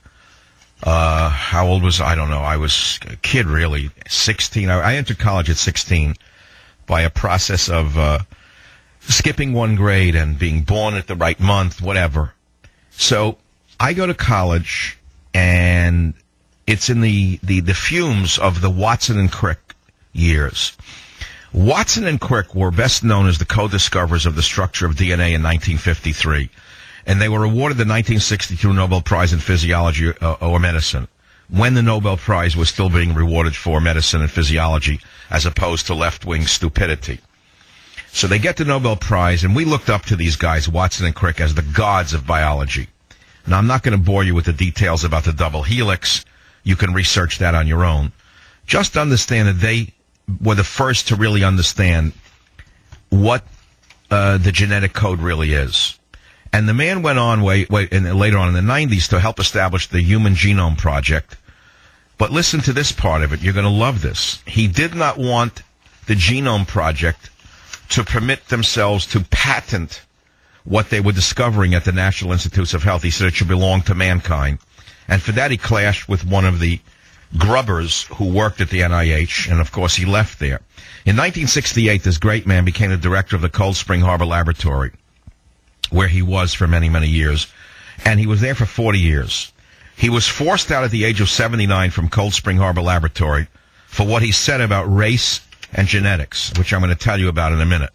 how old was I? I don't know. I was a kid, really. 16. I entered college at 16 by a process of skipping one grade and being born at the right month, whatever. So I go to college, and it's in the fumes of the Watson and Crick years. Watson and Crick were best known as the co-discoverers of the structure of DNA in 1953, and they were awarded the 1962 Nobel Prize in Physiology or Medicine, when the Nobel Prize was still being rewarded for medicine and physiology as opposed to left-wing stupidity. So they get the Nobel Prize, and we looked up to these guys, Watson and Crick, as the gods of biology. Now, I'm not going to bore you with the details about the double helix. You can research that on your own. Just understand that they were the first to really understand what the genetic code really is. And the man went on later on in the 90s to help establish the Human Genome Project. But listen to this part of it. You're going to love this. He did not want the Genome Project to permit themselves to patent what they were discovering at the National Institutes of Health. He said it should belong to mankind. And for that, he clashed with one of the grubbers who worked at the NIH, and of course he left there. In 1968, this great man became the director of the Cold Spring Harbor Laboratory, where he was for many, many years, and he was there for 40 years. He was forced out at the age of 79 from Cold Spring Harbor Laboratory for what he said about race and genetics, which I'm going to tell you about in a minute.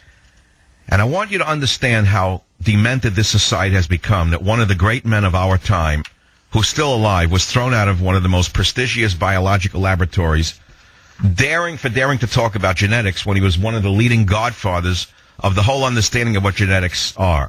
And I want you to understand how demented this society has become, that one of the great men of our time, who's still alive, was thrown out of one of the most prestigious biological laboratories, daring to talk about genetics when he was one of the leading godfathers of the whole understanding of what genetics are.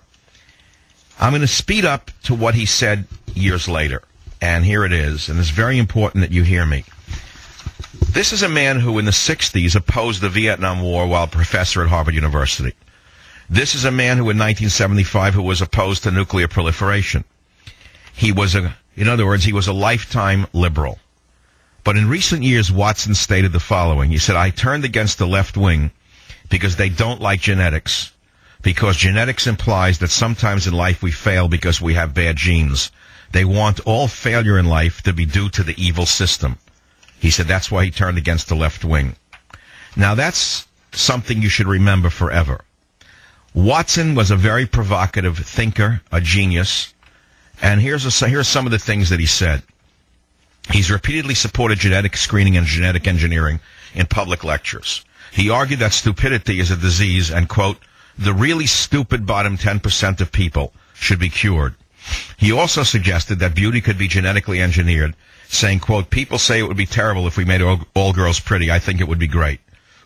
I'm going to speed up to what he said years later, and here it is, and it's very important that you hear me. This is a man who in the 60s opposed the Vietnam War while a professor at Harvard University. This is a man who in 1975 who was opposed to nuclear proliferation. He was in other words, he was a lifetime liberal. But in recent years, Watson stated the following. He said, I turned against the left wing because they don't like genetics, because genetics implies that sometimes in life we fail because we have bad genes. They want all failure in life to be due to the evil system. He said that's why he turned against the left wing. Now that's something you should remember forever. Watson was a very provocative thinker, a genius, and here's some of the things that he said. He's repeatedly supported genetic screening and genetic engineering in public lectures. He argued that stupidity is a disease and, quote, the really stupid bottom 10% of people should be cured. He also suggested that beauty could be genetically engineered, saying, quote, people say it would be terrible if we made all girls pretty. I think it would be great.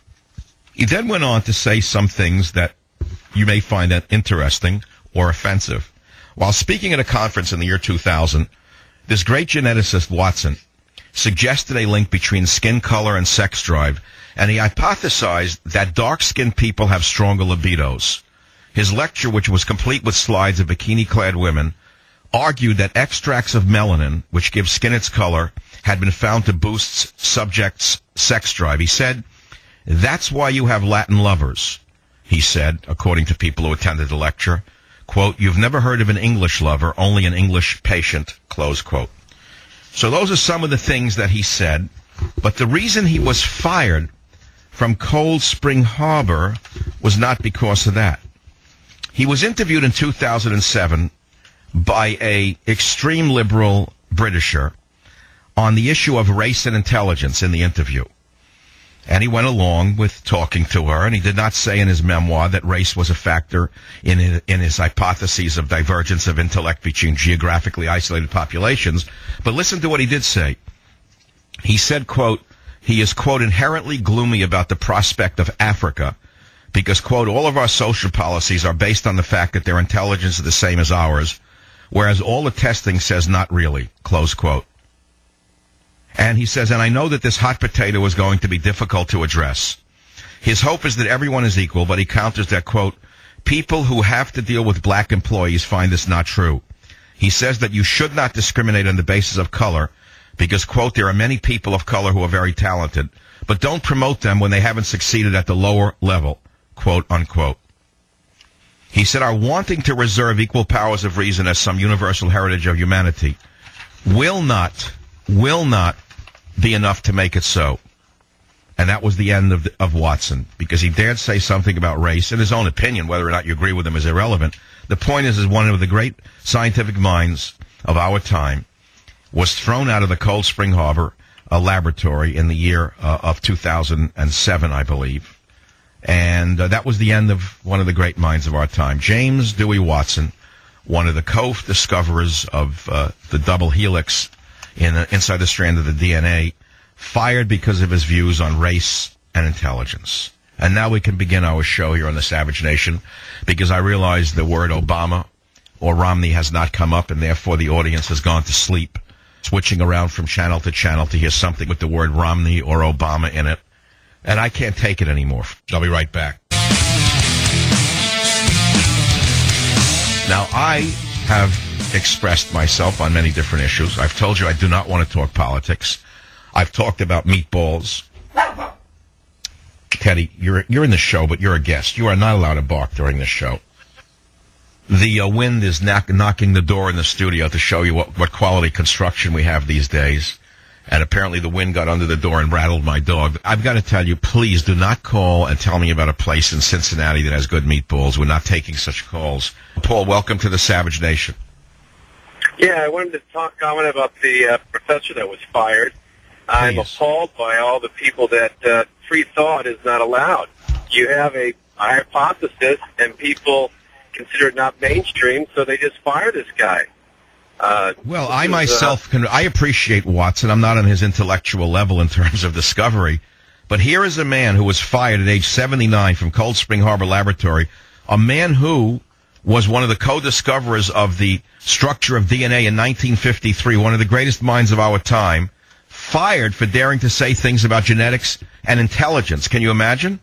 He then went on to say some things that you may find that interesting or offensive. While speaking at a conference in the year 2000, this great geneticist, Watson, suggested a link between skin color and sex drive, and he hypothesized that dark-skinned people have stronger libidos. His lecture, which was complete with slides of bikini-clad women, argued that extracts of melanin, which gives skin its color, had been found to boost subjects' sex drive. He said, "That's why you have Latin lovers," he said, according to people who attended the lecture. Quote, "You've never heard of an English lover, only an English patient," close quote. So those are some of the things that he said. But the reason he was fired from Cold Spring Harbor was not because of that. He was interviewed in 2007 by a extreme liberal Britisher on the issue of race and intelligence in the interview. And he went along with talking to her, and he did not say in his memoir that race was a factor in his hypotheses of divergence of intellect between geographically isolated populations. But listen to what he did say. He said, quote, he is, quote, inherently gloomy about the prospect of Africa because, quote, all of our social policies are based on the fact that their intelligence is the same as ours, whereas all the testing says not really, close quote. And he says, and I know that this hot potato is going to be difficult to address. His hope is that everyone is equal, but he counters that, quote, people who have to deal with black employees find this not true. He says that you should not discriminate on the basis of color because, quote, there are many people of color who are very talented, but don't promote them when they haven't succeeded at the lower level, quote, unquote. He said, our wanting to reserve equal powers of reason as some universal heritage of humanity will not be enough to make it so. And that was the end of Watson, because he dared say something about race. In his own opinion, whether or not you agree with him is irrelevant. The point is one of the great scientific minds of our time was thrown out of the Cold Spring Harbor laboratory in the year of 2007, I believe. And that was the end of one of the great minds of our time. James Dewey Watson, one of the co-discoverers of the double helix inside the strand of the DNA, fired because of his views on race and intelligence. And now we can begin our show here on the Savage Nation, because I realize the word Obama or Romney has not come up, and therefore the audience has gone to sleep, switching around from channel to channel to hear something with the word Romney or Obama in it. And I can't take it anymore. I'll be right back. Now, I have expressed myself on many different issues. I've told you I do not want to talk politics. I've talked about meatballs. Teddy, you're in the show, but you're a guest. You are not allowed to bark during this show. The wind is knocking the door in the studio to show you what quality construction we have these days. And apparently the wind got under the door and rattled my dog. I've got to tell you, please do not call and tell me about a place in Cincinnati that has good meatballs. We're not taking such calls. Paul, welcome to the Savage Nation. Yeah, I wanted to comment about the professor that was fired. I'm appalled by all the people that free thought is not allowed. You have a hypothesis, and people consider it not mainstream, so they just fire this guy. Well, I myself I appreciate Watson. I'm not on his intellectual level in terms of discovery. But here is a man who was fired at age 79 from Cold Spring Harbor Laboratory, a man who was one of the co-discoverers of the structure of DNA in 1953, one of the greatest minds of our time, fired for daring to say things about genetics and intelligence. Can you imagine?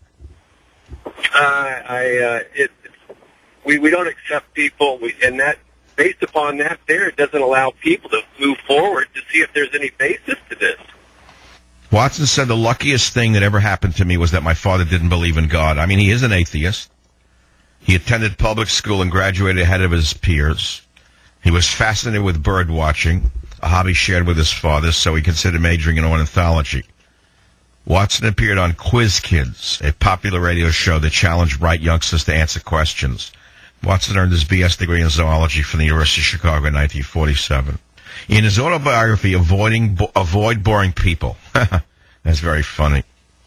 We don't accept people, and that based upon that, it doesn't allow people to move forward to see if there's any basis to this. Watson said the luckiest thing that ever happened to me was that my father didn't believe in God. I mean, he is an atheist. He attended public school and graduated ahead of his peers. He was fascinated with bird watching, a hobby shared with his father, so he considered majoring in ornithology. Watson appeared on Quiz Kids, a popular radio show that challenged bright youngsters to answer questions. Watson earned his B.S. degree in zoology from the University of Chicago in 1947. In his autobiography, Avoid Boring People. That's very funny.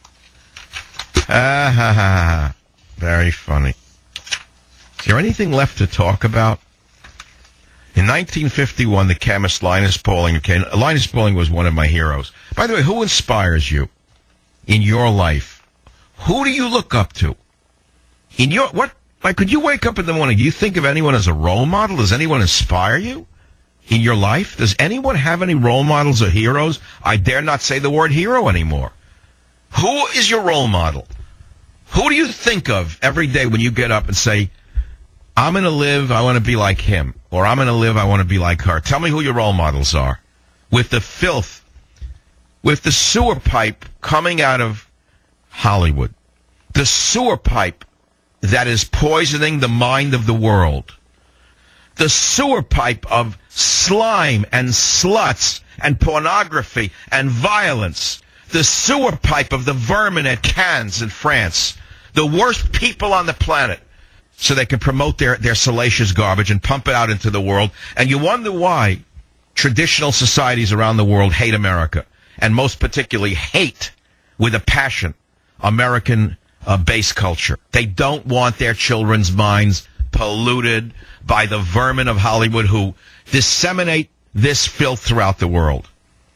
Very funny. Is there anything left to talk about? In 1951, the chemist Linus Pauling Linus Pauling was one of my heroes. By the way, who inspires you in your life? Who do you look up to? Could you wake up in the morning? Do you think of anyone as a role model? Does anyone inspire you in your life? Does anyone have any role models or heroes? I dare not say the word hero anymore. Who is your role model? Who do you think of every day when you get up and say, I'm going to live, I want to be like him. Or I'm going to live, I want to be like her. Tell me who your role models are. With the filth, with the sewer pipe coming out of Hollywood. The sewer pipe that is poisoning the mind of the world. The sewer pipe of slime and sluts and pornography and violence. The sewer pipe of the vermin at Cannes in France. The worst people on the planet. So they can promote their salacious garbage and pump it out into the world. And you wonder why traditional societies around the world hate America. And most particularly hate, with a passion, American base culture. They don't want their children's minds polluted by the vermin of Hollywood who disseminate this filth throughout the world.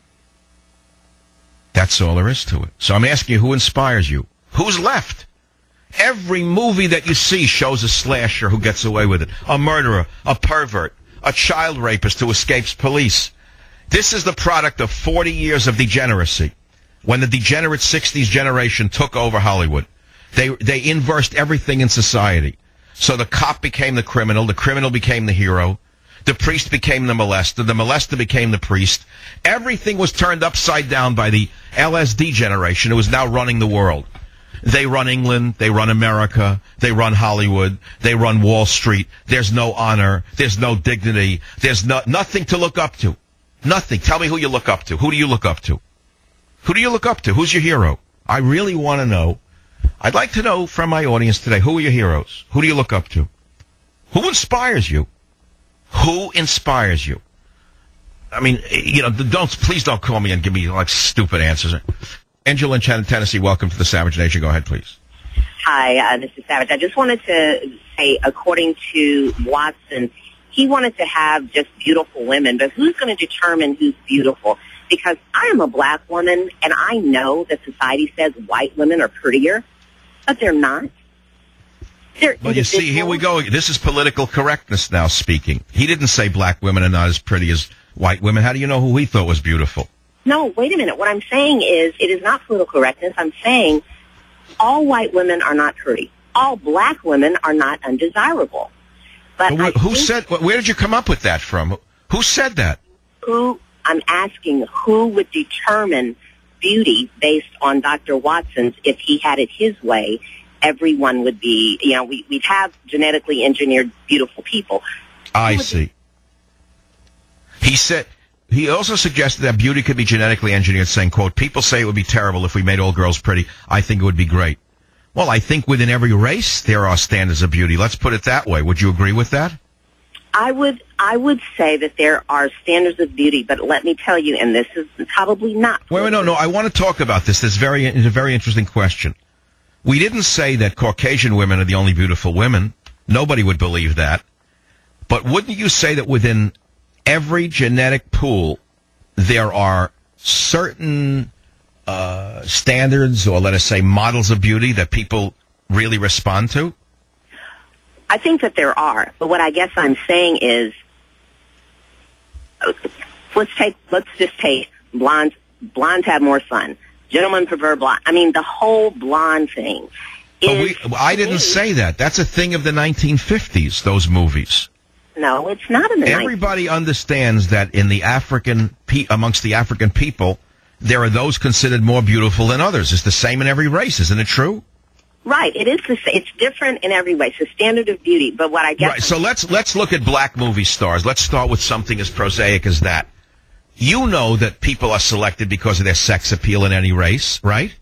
That's all there is to it. So I'm asking you, who inspires you? Who's left? Every movie that you see shows a slasher who gets away with it. A murderer, a pervert, a child rapist who escapes police. This is the product of 40 years of degeneracy. When the degenerate 60s generation took over Hollywood, they inversed everything in society. So the cop became the criminal became the hero, the priest became the molester became the priest. Everything was turned upside down by the LSD generation who is now running the world. They run England, they run America, they run Hollywood, they run Wall Street. There's no honor, there's no dignity, there's nothing to look up to. Nothing. Tell me who you look up to. Who do you look up to? Who do you look up to? Who's your hero? I really want to know. I'd like to know from my audience today, who are your heroes? Who do you look up to? Who inspires you? Who inspires you? I mean, please don't call me and give me like stupid answers. Angela in Tennessee, welcome to the Savage Nation. Go ahead, please. Hi, this is Savage. I just wanted to say, according to Watson, he wanted to have just beautiful women, but who's going to determine who's beautiful? Because I am a black woman, and I know that society says white women are prettier, but they're not. Well, you see, here we go. This is political correctness now speaking. He didn't say black women are not as pretty as white women. How do you know who he thought was beautiful? No, wait a minute. What I'm saying is it is not political correctness. I'm saying all white women are not pretty. All black women are not undesirable. But who said? Where did you come up with that from? Who said that? I'm asking who would determine beauty based on Dr. Watson's. If he had it his way, everyone would be, we'd have genetically engineered beautiful people. I see. He also suggested that beauty could be genetically engineered, saying, quote, people say it would be terrible if we made all girls pretty. I think it would be great. Well, I think within every race there are standards of beauty. Let's put it that way. Would you agree with that? I would say that there are standards of beauty, but let me tell you, and this is probably not. Wait, no. I want to talk about this. It's a very interesting question. We didn't say that Caucasian women are the only beautiful women. Nobody would believe that. But wouldn't you say that within every genetic pool there are certain standards, or let us say models of beauty that people really respond to? I think that there are, but what I guess I'm saying is, let's just take blondes. Blondes have more fun. Gentlemen prefer blonde. I mean, the whole blonde thing. I didn't say that. That's a thing of the 1950s. Those movies. No, it's not in the 90s. Everybody understands that in the amongst the African people, there are those considered more beautiful than others. It's the same in every race, isn't it true? Right, it is. It's different in every way. It's a standard of beauty. But what I guess. Right. So let's look at black movie stars. Let's start with something as prosaic as that. You know that people are selected because of their sex appeal in any race, right?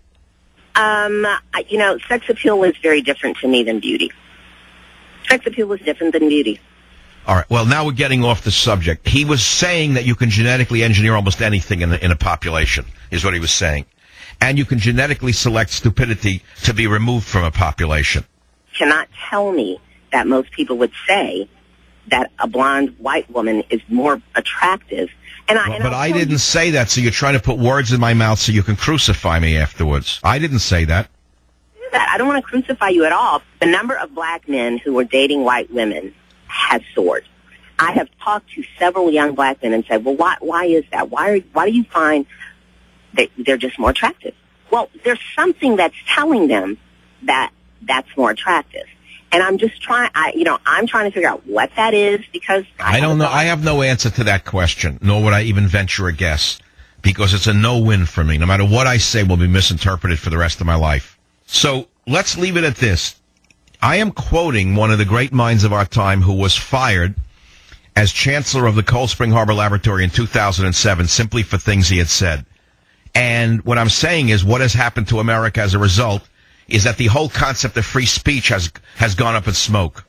Sex appeal is very different to me than beauty. Sex appeal is different than beauty. All right. Well, now we're getting off the subject. He was saying that you can genetically engineer almost anything in a population, is what he was saying. And you can genetically select stupidity to be removed from a population. Cannot tell me that most people would say that a blonde white woman is more attractive. But I didn't say that, so you're trying to put words in my mouth so you can crucify me afterwards. I didn't say that. I don't want to crucify you at all. The number of black men who are dating white women has soared. I have talked to several young black men and said, well, why is that? Why do you find that they're just more attractive? Well, there's something that's telling them that that's more attractive. And I'm just trying, I'm trying to figure out what that is because I don't know. I have no answer to that question, nor would I even venture a guess, because it's a no-win for me. No matter what I say will be misinterpreted for the rest of my life. So let's leave it at this. I am quoting one of the great minds of our time who was fired as chancellor of the Cold Spring Harbor Laboratory in 2007 simply for things he had said. And what I'm saying is what has happened to America as a result is that the whole concept of free speech has gone up in smoke.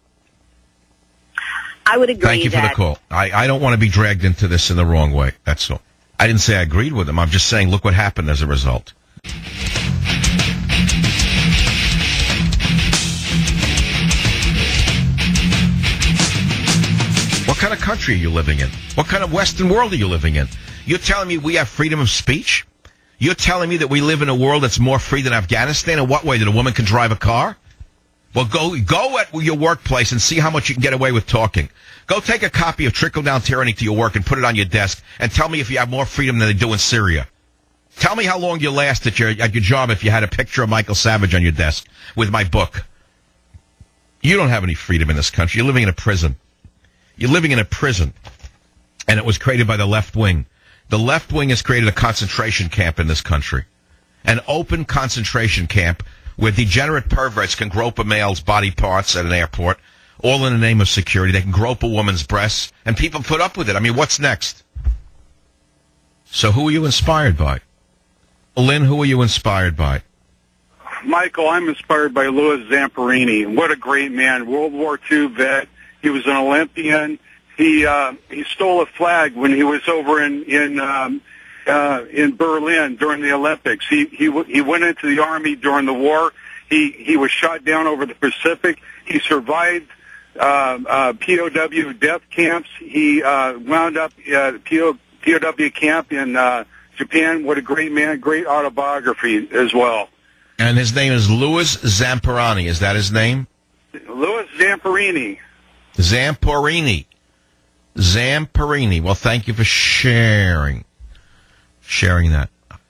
I would agree. Thank you for the call. I don't want to be dragged into this in the wrong way. That's all. I didn't say I agreed with him. I'm just saying look what happened as a result. What kind of country are you living in? What kind of Western world are you living in? You're telling me we have freedom of speech? You're telling me that we live in a world that's more free than Afghanistan? In what way? That a woman can drive a car? Well, go at your workplace and see how much you can get away with talking. Go take a copy of Trickle-Down Tyranny to your work and put it on your desk and tell me if you have more freedom than they do in Syria. Tell me how long you last at your job if you had a picture of Michael Savage on your desk with my book. You don't have any freedom in this country. You're living in a prison. You're living in a prison, and it was created by the left wing. The left wing has created a concentration camp in this country, an open concentration camp where degenerate perverts can grope a male's body parts at an airport, all in the name of security. They can grope a woman's breasts, and people put up with it. I mean, what's next? So who are you inspired by? Lynn, who are you inspired by? Michael, I'm inspired by Louis Zamperini. What a great man. World War II vet. He was an Olympian. He stole a flag when he was over in Berlin during the Olympics. He went into the Army during the war. He was shot down over the Pacific. He survived POW death camps. He wound up POW camp in Japan. What a great man. Great autobiography as well. And his name is Louis Zamperini. Is that his name? Louis Zamperini. Zamperini. Well, thank you for sharing that.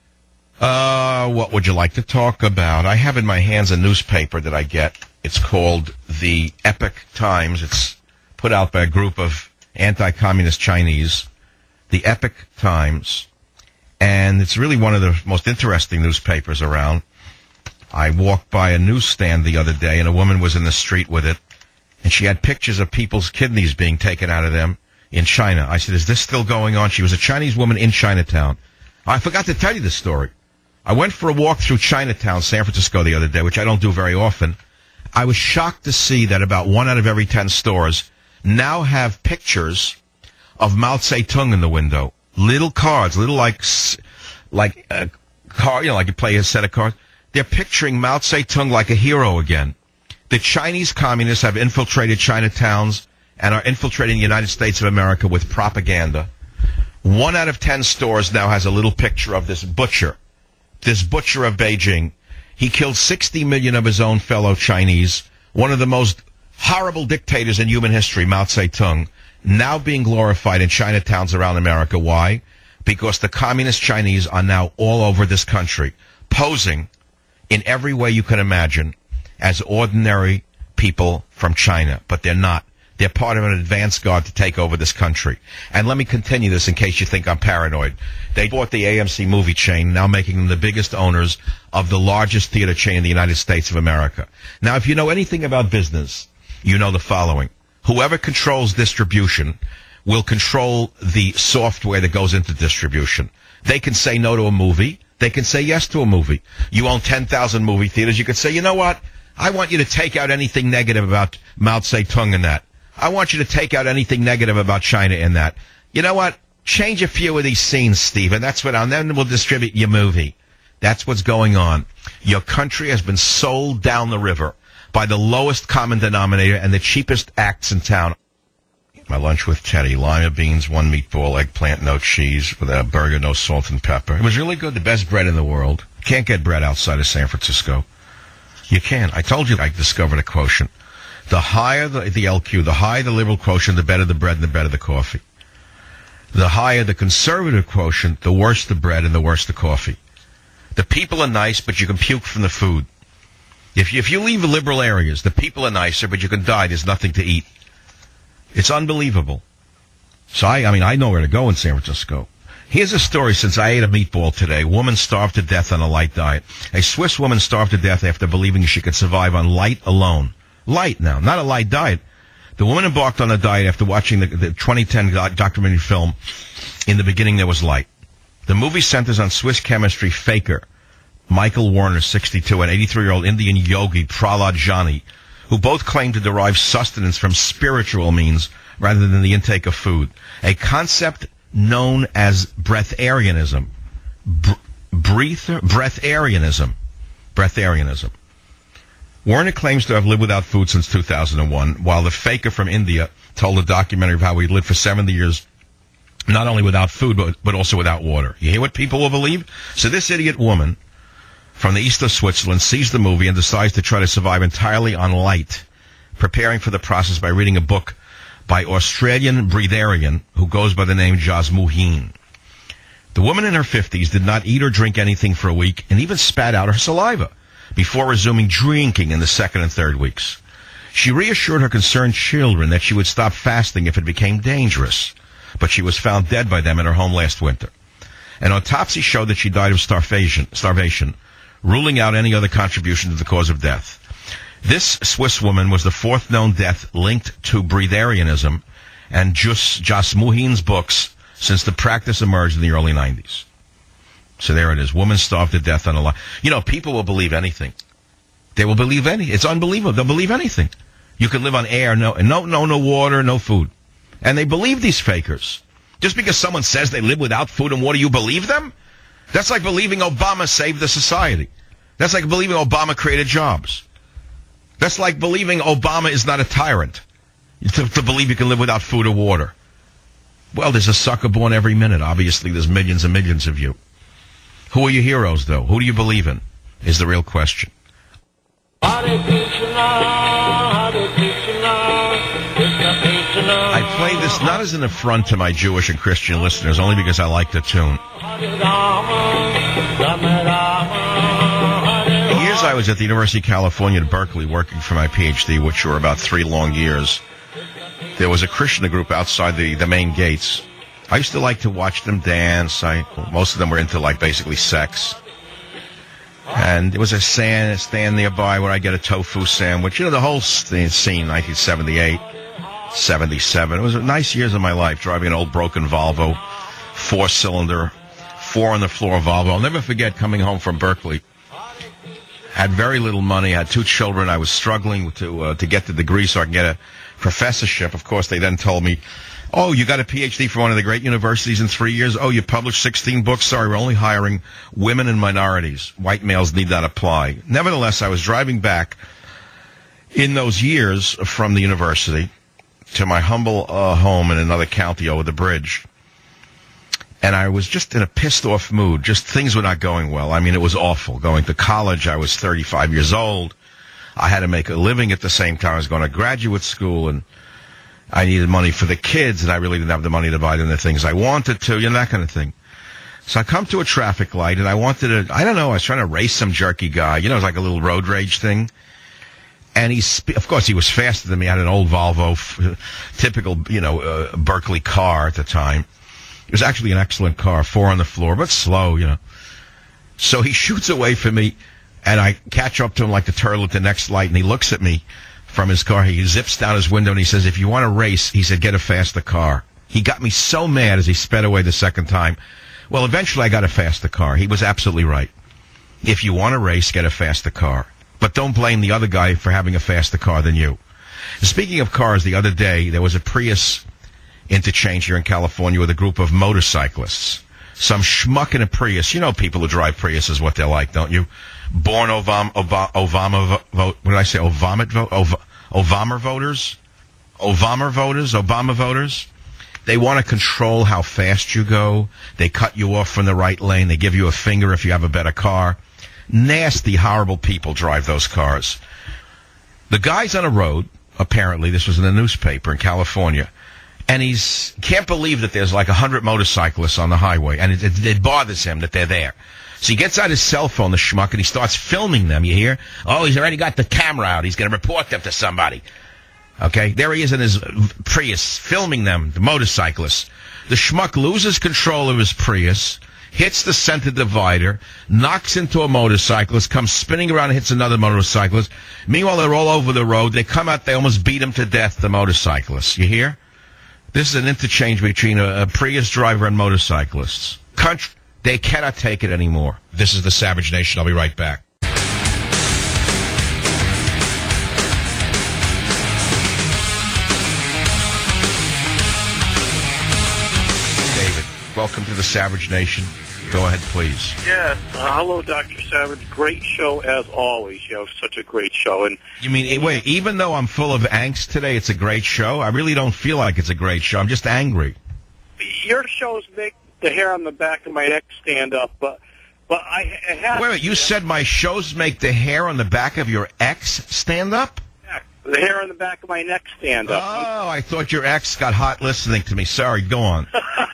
What would you like to talk about? I have in my hands a newspaper that I get. It's called the Epoch Times. It's put out by a group of anti-communist Chinese. The Epoch Times. And it's really one of the most interesting newspapers around. I walked by a newsstand the other day, and a woman was in the street with it. And she had pictures of people's kidneys being taken out of them in China. I said, is this still going on? She was a Chinese woman in Chinatown. I forgot to tell you this story. I went for a walk through Chinatown, San Francisco, the other day, which I don't do very often. I was shocked to see that about 1 out of every 10 stores now have pictures of Mao Zedong in the window. Little cards, like a card, like you play a set of cards. They're picturing Mao Zedong like a hero again. The Chinese communists have infiltrated Chinatowns and are infiltrating the United States of America with propaganda. 1 out of 10 stores now has a little picture of this butcher of Beijing. He killed 60 million of his own fellow Chinese, one of the most horrible dictators in human history, Mao Zedong, now being glorified in Chinatowns around America. Why? Because the communist Chinese are now all over this country, posing in every way you can imagine as ordinary people from China, but they're not. They're part of an advance guard to take over this country. And let me continue this in case you think I'm paranoid. They bought the AMC movie chain, now making them the biggest owners of the largest theater chain in the United States of America. Now, if you know anything about business, you know the following. Whoever controls distribution will control the software that goes into distribution. They can say no to a movie. They can say yes to a movie. You own 10,000 movie theaters. You could say, you know what? I want you to take out anything negative about Mao Zedong in that. I want you to take out anything negative about China in that. You know what? Change a few of these scenes, Stephen. That's what, and then we'll distribute your movie. That's what's going on. Your country has been sold down the river by the lowest common denominator and the cheapest acts in town. My lunch with Teddy, lima beans, 1 meatball, eggplant, no cheese, with a burger, no salt and pepper. It was really good, the best bread in the world. Can't get bread outside of San Francisco. You can. I told you I discovered a quotient. The higher the LQ, the higher the liberal quotient, the better the bread and the better the coffee. The higher the conservative quotient, the worse the bread and the worse the coffee. The people are nice, but you can puke from the food. If you leave liberal areas, the people are nicer, but you can die. There's nothing to eat. It's unbelievable. So I know where to go in San Francisco. Here's a story since I ate a meatball today. Woman starved to death on a light diet. A Swiss woman starved to death after believing she could survive on light alone. Light now, not a light diet. The woman embarked on a diet after watching the 2010 documentary film, In the Beginning There Was Light. The movie centers on Swiss chemistry faker Michael Warner, 62, and 83-year-old Indian yogi Prahlad Jani, who both claim to derive sustenance from spiritual means rather than the intake of food. A concept known as breatharianism. Breatharianism. Warner claims to have lived without food since 2001, while the faker from India told a documentary of how he lived for 70 years, not only without food, but also without water. You hear what people will believe? So this idiot woman from the east of Switzerland sees the movie and decides to try to survive entirely on light, preparing for the process by reading a book by Australian breatharian who goes by the name Jasmuheen. The woman in her 50s did not eat or drink anything for a week and even spat out her saliva before resuming drinking in the second and third weeks. She reassured her concerned children that she would stop fasting if it became dangerous, but she was found dead by them in her home last winter. An autopsy showed that she died of starvation, ruling out any other contribution to the cause of death. This Swiss woman was the fourth known death linked to breatharianism and Jasmuheen's books since the practice emerged in the early 90s. So there it is. Woman starved to death on a lie. You know, people will believe anything. They will believe anything. It's unbelievable. They'll believe anything. You can live on air, no water, no food. And they believe these fakers. Just because someone says they live without food and water, you believe them? That's like believing Obama saved the society. That's like believing Obama created jobs. That's like believing Obama is not a tyrant. To believe you can live without food or water. Well, there's a sucker born every minute. Obviously, there's millions and millions of you. Who are your heroes, though? Who do you believe in? Is the real question. I play this not as an affront to my Jewish and Christian listeners, only because I like the tune. The years I was at the University of California at Berkeley working for my PhD, which were about 3 long years, there was a Krishna group outside the main gates. I used to like to watch them dance. Most of them were into, basically sex. And there was a stand nearby where I get a tofu sandwich. You know, the whole scene, 1978, 77. It was nice years of my life, driving an old broken Volvo, 4-cylinder, 4-on-the-floor Volvo. I'll never forget coming home from Berkeley. Had very little money, had 2 children. I was struggling to get the degree so I could get a professorship. Of course, they then told me, oh, you got a PhD from one of the great universities in 3 years? Oh, you published 16 books? Sorry, we're only hiring women and minorities. White males need not apply. Nevertheless, I was driving back in those years from the university to my humble home in another county over the bridge. And I was just in a pissed-off mood. Just things were not going well. I mean, it was awful. Going to college, I was 35 years old. I had to make a living at the same time. I was going to graduate school, and I needed money for the kids, and I really didn't have the money to buy them the things I wanted to, that kind of thing. So I come to a traffic light, and I wanted to, I was trying to race some jerky guy. It was like a little road rage thing. And of course, he was faster than me. I had an old Volvo, typical, Berkeley car at the time. It was actually an excellent car, 4 on the floor, but slow, So he shoots away from me, and I catch up to him like the turtle at the next light, and he looks at me from his car. He zips down his window, and he says, if you want to race, he said, get a faster car. He got me so mad as he sped away the second time. Well, eventually I got a faster car. He was absolutely right. If you want to race, get a faster car. But don't blame the other guy for having a faster car than you. Speaking of cars, the other day, there was a Prius interchange here in California with a group of motorcyclists. Some schmuck in a Prius. You know people who drive Priuses, what they're like, don't you? Born Obama voters. They want to control how fast you go. They cut you off from the right lane. They give you a finger if you have a better car. Nasty, horrible people drive those cars. The guy's on a road, apparently, this was in the newspaper in California, and can't believe that there's like 100 motorcyclists on the highway, and it bothers him that they're there. So he gets out his cell phone, the schmuck, and he starts filming them, you hear? Oh, he's already got the camera out. He's going to report them to somebody. Okay, there he is in his Prius, filming them, the motorcyclists. The schmuck loses control of his Prius, hits the center divider, knocks into a motorcyclist, comes spinning around and hits another motorcyclist. Meanwhile, they're all over the road. They come out, they almost beat him to death, the motorcyclists. You hear? This is an interchange between a Prius driver and motorcyclists. Country, they cannot take it anymore. This is the Savage Nation. I'll be right back. David, welcome to the Savage Nation. Go ahead, please. Yes. Hello, Dr. Savage. Great show as always. You have such a great show. And you mean, wait, even though I'm full of angst today, it's a great show? I really don't feel like it's a great show. I'm just angry. Your shows make the hair on the back of my neck stand up, but I have... Wait, you said my shows make the hair on the back of your ex stand up? Yeah, the hair on the back of my neck stand up. Oh, I thought your ex got hot listening to me. Sorry, go on.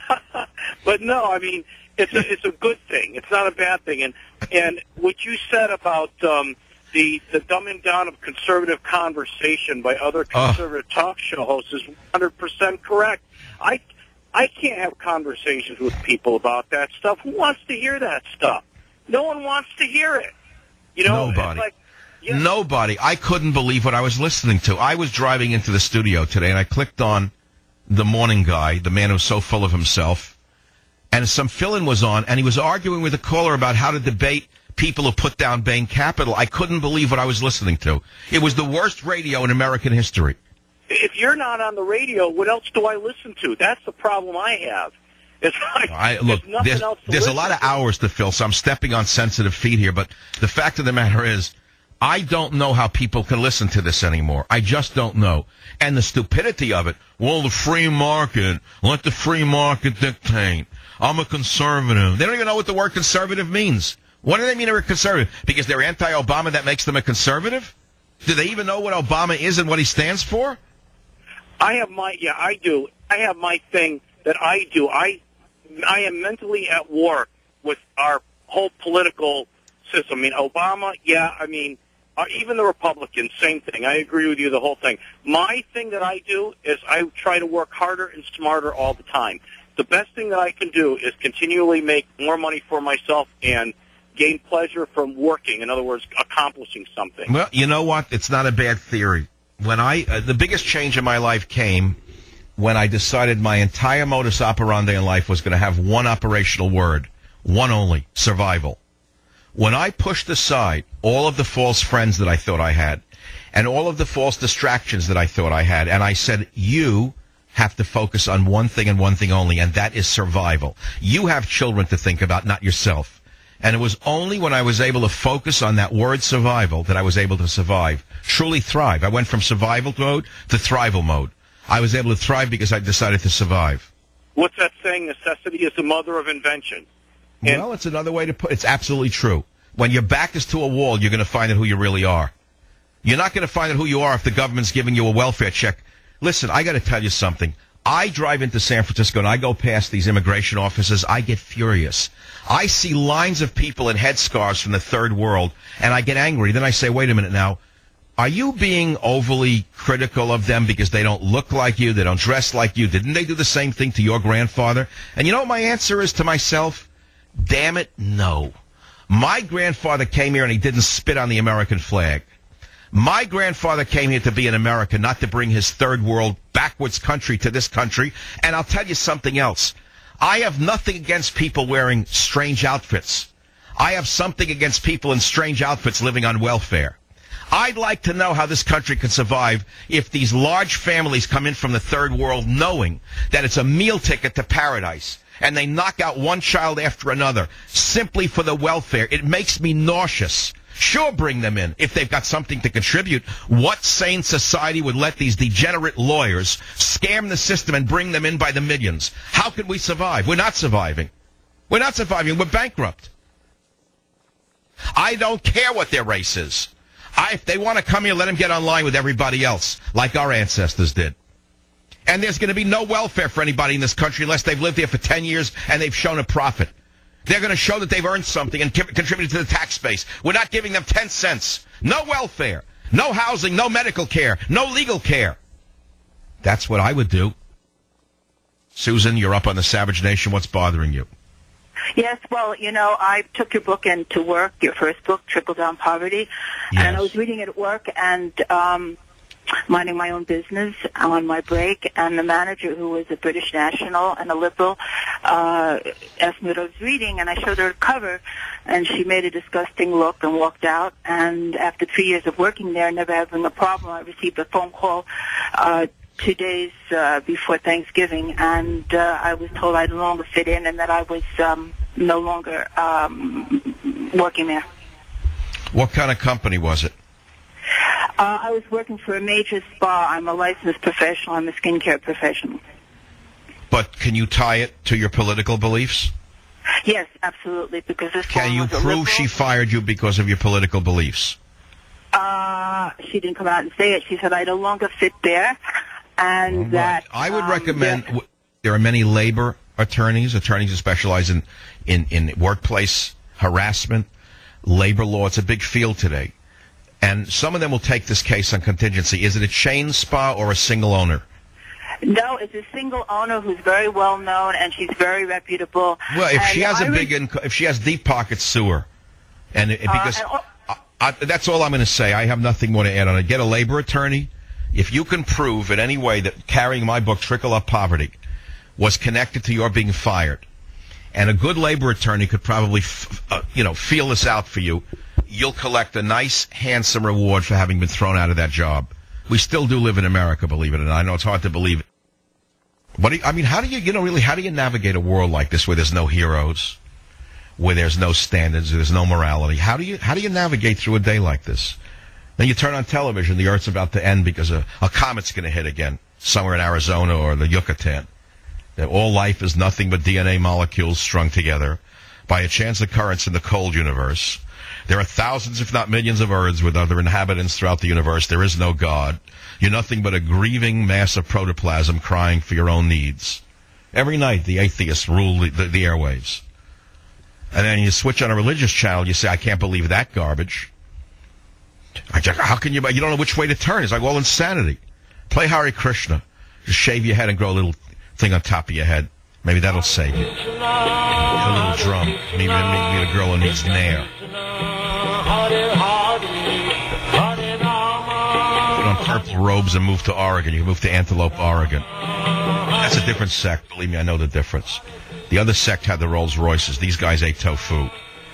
But no, I mean... It's a good thing. It's not a bad thing. And what you said about the dumbing down of conservative conversation by other conservative talk show hosts is 100% correct. I can't have conversations with people about that stuff. Who wants to hear that stuff? No one wants to hear it. You know, nobody. Nobody. I couldn't believe what I was listening to. I was driving into the studio today, and I clicked on the morning guy, the man who's so full of himself. And some fill-in was on, and he was arguing with a caller about how to debate people who put down Bain Capital. I couldn't believe what I was listening to. It was the worst radio in American history. If you're not on the radio, what else do I listen to? That's the problem I have. It's like, there's a lot of hours to fill, so I'm stepping on sensitive feet here. But the fact of the matter is, I don't know how people can listen to this anymore. I just don't know. And the stupidity of it, well, the free market, let the free market dictate. I'm a conservative. They don't even know what the word conservative means. What do they mean they're a conservative? Because they're anti-Obama, that makes them a conservative? Do they even know what Obama is and what he stands for? I do. I have my thing that I do. I am mentally at war with our whole political system. I mean, Obama, even the Republicans, same thing. I agree with you, the whole thing. My thing that I do is I try to work harder and smarter all the time. The best thing that I can do is continually make more money for myself and gain pleasure from working. In other words, accomplishing something. Well, you know what? It's not a bad theory. When the biggest change in my life came when I decided my entire modus operandi in life was going to have one operational word, one only, survival. When I pushed aside all of the false friends that I thought I had and all of the false distractions that I thought I had, and I said, you have to focus on one thing and one thing only, and that is survival. You have children to think about, not yourself. And it was only when I was able to focus on that word survival that I was able to survive, truly thrive. I went from survival mode to thrival mode. I was able to thrive because I decided to survive. What's that saying? Necessity is the mother of invention. Well, it's another way to put it. It's absolutely true. When your back is to a wall, you're going to find out who you really are. You're not going to find out who you are if the government's giving you a welfare check. Listen, I got to tell you something. I drive into San Francisco and I go past these immigration offices. I get furious. I see lines of people in headscarves from the third world, and I get angry. Then I say, wait a minute now. Are you being overly critical of them because they don't look like you, they don't dress like you? Didn't they do the same thing to your grandfather? And you know what my answer is to myself? Damn it, no. My grandfather came here and he didn't spit on the American flag. My grandfather came here to be an American, not to bring his third world backwards country to this country. And I'll tell you something else. I have nothing against people wearing strange outfits. I have something against people in strange outfits living on welfare. I'd like to know how this country can survive if these large families come in from the third world knowing that it's a meal ticket to paradise, and they knock out one child after another simply for the welfare. It makes me nauseous. Sure, bring them in if they've got something to contribute. What sane society would let these degenerate lawyers scam the system and bring them in by the millions? How can we survive? We're not surviving. We're not surviving. We're bankrupt. I don't care what their race is. If they want to come here, let them get online with everybody else, like our ancestors did. And there's going to be no welfare for anybody in this country unless they've lived here for 10 years and they've shown a profit. They're going to show that they've earned something and contributed to the tax base. We're not giving them 10 cents. No welfare. No housing. No medical care. No legal care. That's what I would do. Susan, you're up on the Savage Nation. What's bothering you? Yes, well, I took your book into work, your first book, Trickle Down Poverty, and I was reading it at work and minding my own business on my break, and the manager, who was a British national and a liberal, asked me what I was reading, and I showed her a cover, and she made a disgusting look and walked out. And after 3 years of working there, never having a problem, I received a phone call 2 days before Thanksgiving, and I was told I no longer fit in and that I was no longer working there. What kind of company was it? I was working for a major spa. I'm a licensed professional. I'm a skincare professional. But can you tie it to your political beliefs? Yes, absolutely, because this Can you prove she fired you because of your political beliefs? She didn't come out and say it. She said I no longer fit there, and that... I would recommend... There are many labor attorneys who specialize in workplace harassment, labor law. It's a big field today. And some of them will take this case on contingency. Is it a chain spa or a single owner? No, it's a single owner who's very well known, and she's very reputable. Well, if she has if she has deep pockets, sue her. And because that's all I'm going to say. I have nothing more to add on it. Get a labor attorney. If you can prove in any way that carrying my book, Trickle Up Poverty, was connected to your being fired, and a good labor attorney could probably, feel this out for you, you'll collect a nice, handsome reward for having been thrown out of that job. We still do live in America, believe it or not. I know it's hard to believe it. But how do you navigate a world like this where there's no heroes, where there's no standards, where there's no morality? How do you navigate through a day like this? Then you turn on television, the Earth's about to end because a comet's going to hit again somewhere in Arizona or the Yucatan. That all life is nothing but DNA molecules strung together by a chance occurrence in the cold universe. There are thousands, if not millions, of Earths with other inhabitants throughout the universe. There is no God. You're nothing but a grieving mass of protoplasm crying for your own needs. Every night, the atheists rule the airwaves. And then you switch on a religious channel, you say, I can't believe that garbage. How can you? You don't know which way to turn. It's like all insanity. Play Hare Krishna. Just shave your head and grow a little thing on top of your head. Maybe that'll save you. Get a little drum. Maybe a girl who needs nair. Put on purple robes and move to Oregon. You can move to Antelope, Oregon. That's a different sect. Believe me, I know the difference. The other sect had the Rolls Royces. These guys ate tofu.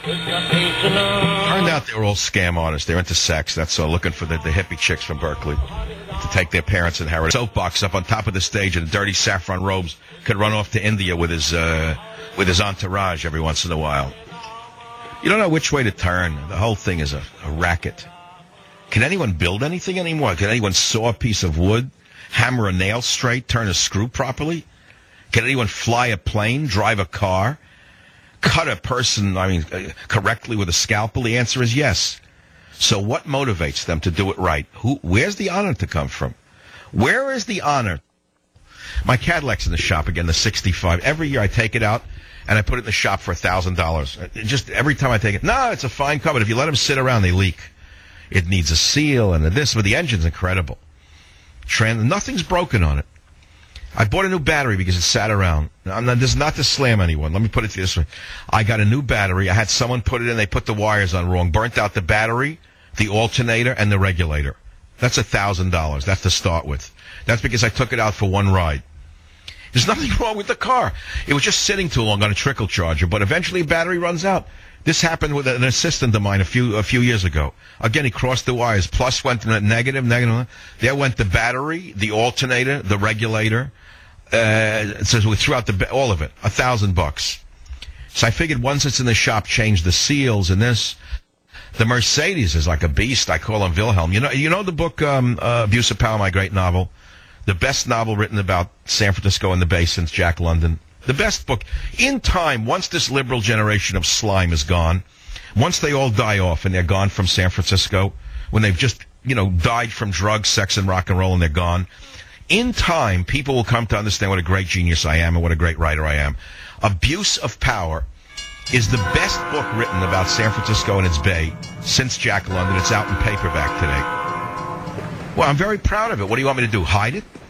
Turned out they were all scam artists. They're into sex. That's all. Looking for the hippie chicks from Berkeley to take their parents' inheritance. Soapbox up on top of the stage in dirty saffron robes could run off to India with his entourage every once in a while. You don't know which way to turn. The whole thing is a racket. Can anyone build anything anymore? Can anyone saw a piece of wood, hammer a nail straight, turn a screw properly? Can anyone fly a plane, drive a car, cut a person, correctly with a scalpel? The answer is yes. So what motivates them to do it right? Where's the honor to come from? Where is the honor? My Cadillac's in the shop again, the 65. Every year I take it out and I put it in the shop for $1,000. Just every time I take it, no, it's a fine car, but if you let them sit around, they leak. It needs a seal and this, but the engine's incredible. Nothing's broken on it. I bought a new battery because it sat around. This is not to slam anyone. Let me put it this way. I got a new battery. I had someone put it in. They put the wires on wrong. Burnt out the battery, the alternator, and the regulator. That's $1,000. That's to start with. That's because I took it out for one ride. There's nothing wrong with the car. It was just sitting too long on a trickle charger, but eventually battery runs out. This happened with an assistant of mine a few years ago. Again, he crossed the wires. Plus went to negative. There went the battery, the alternator, the regulator. It says we threw out all of it, $1,000. So I figured once it's in the shop, change the seals and this. The Mercedes is like a beast. I call him Wilhelm. You know the book Abuse of Power, my great novel, the best novel written about San Francisco and the Bay since Jack London. The best book. In time, once this liberal generation of slime is gone, once they all die off and they're gone from San Francisco, when they've just died from drugs, sex, and rock and roll, and they're gone. In time, people will come to understand what a great genius I am and what a great writer I am. Abuse of power is the best book written about San Francisco and its Bay since Jack London. It's out in paperback today. Well, I'm very proud of it. What do you want me to do, hide it?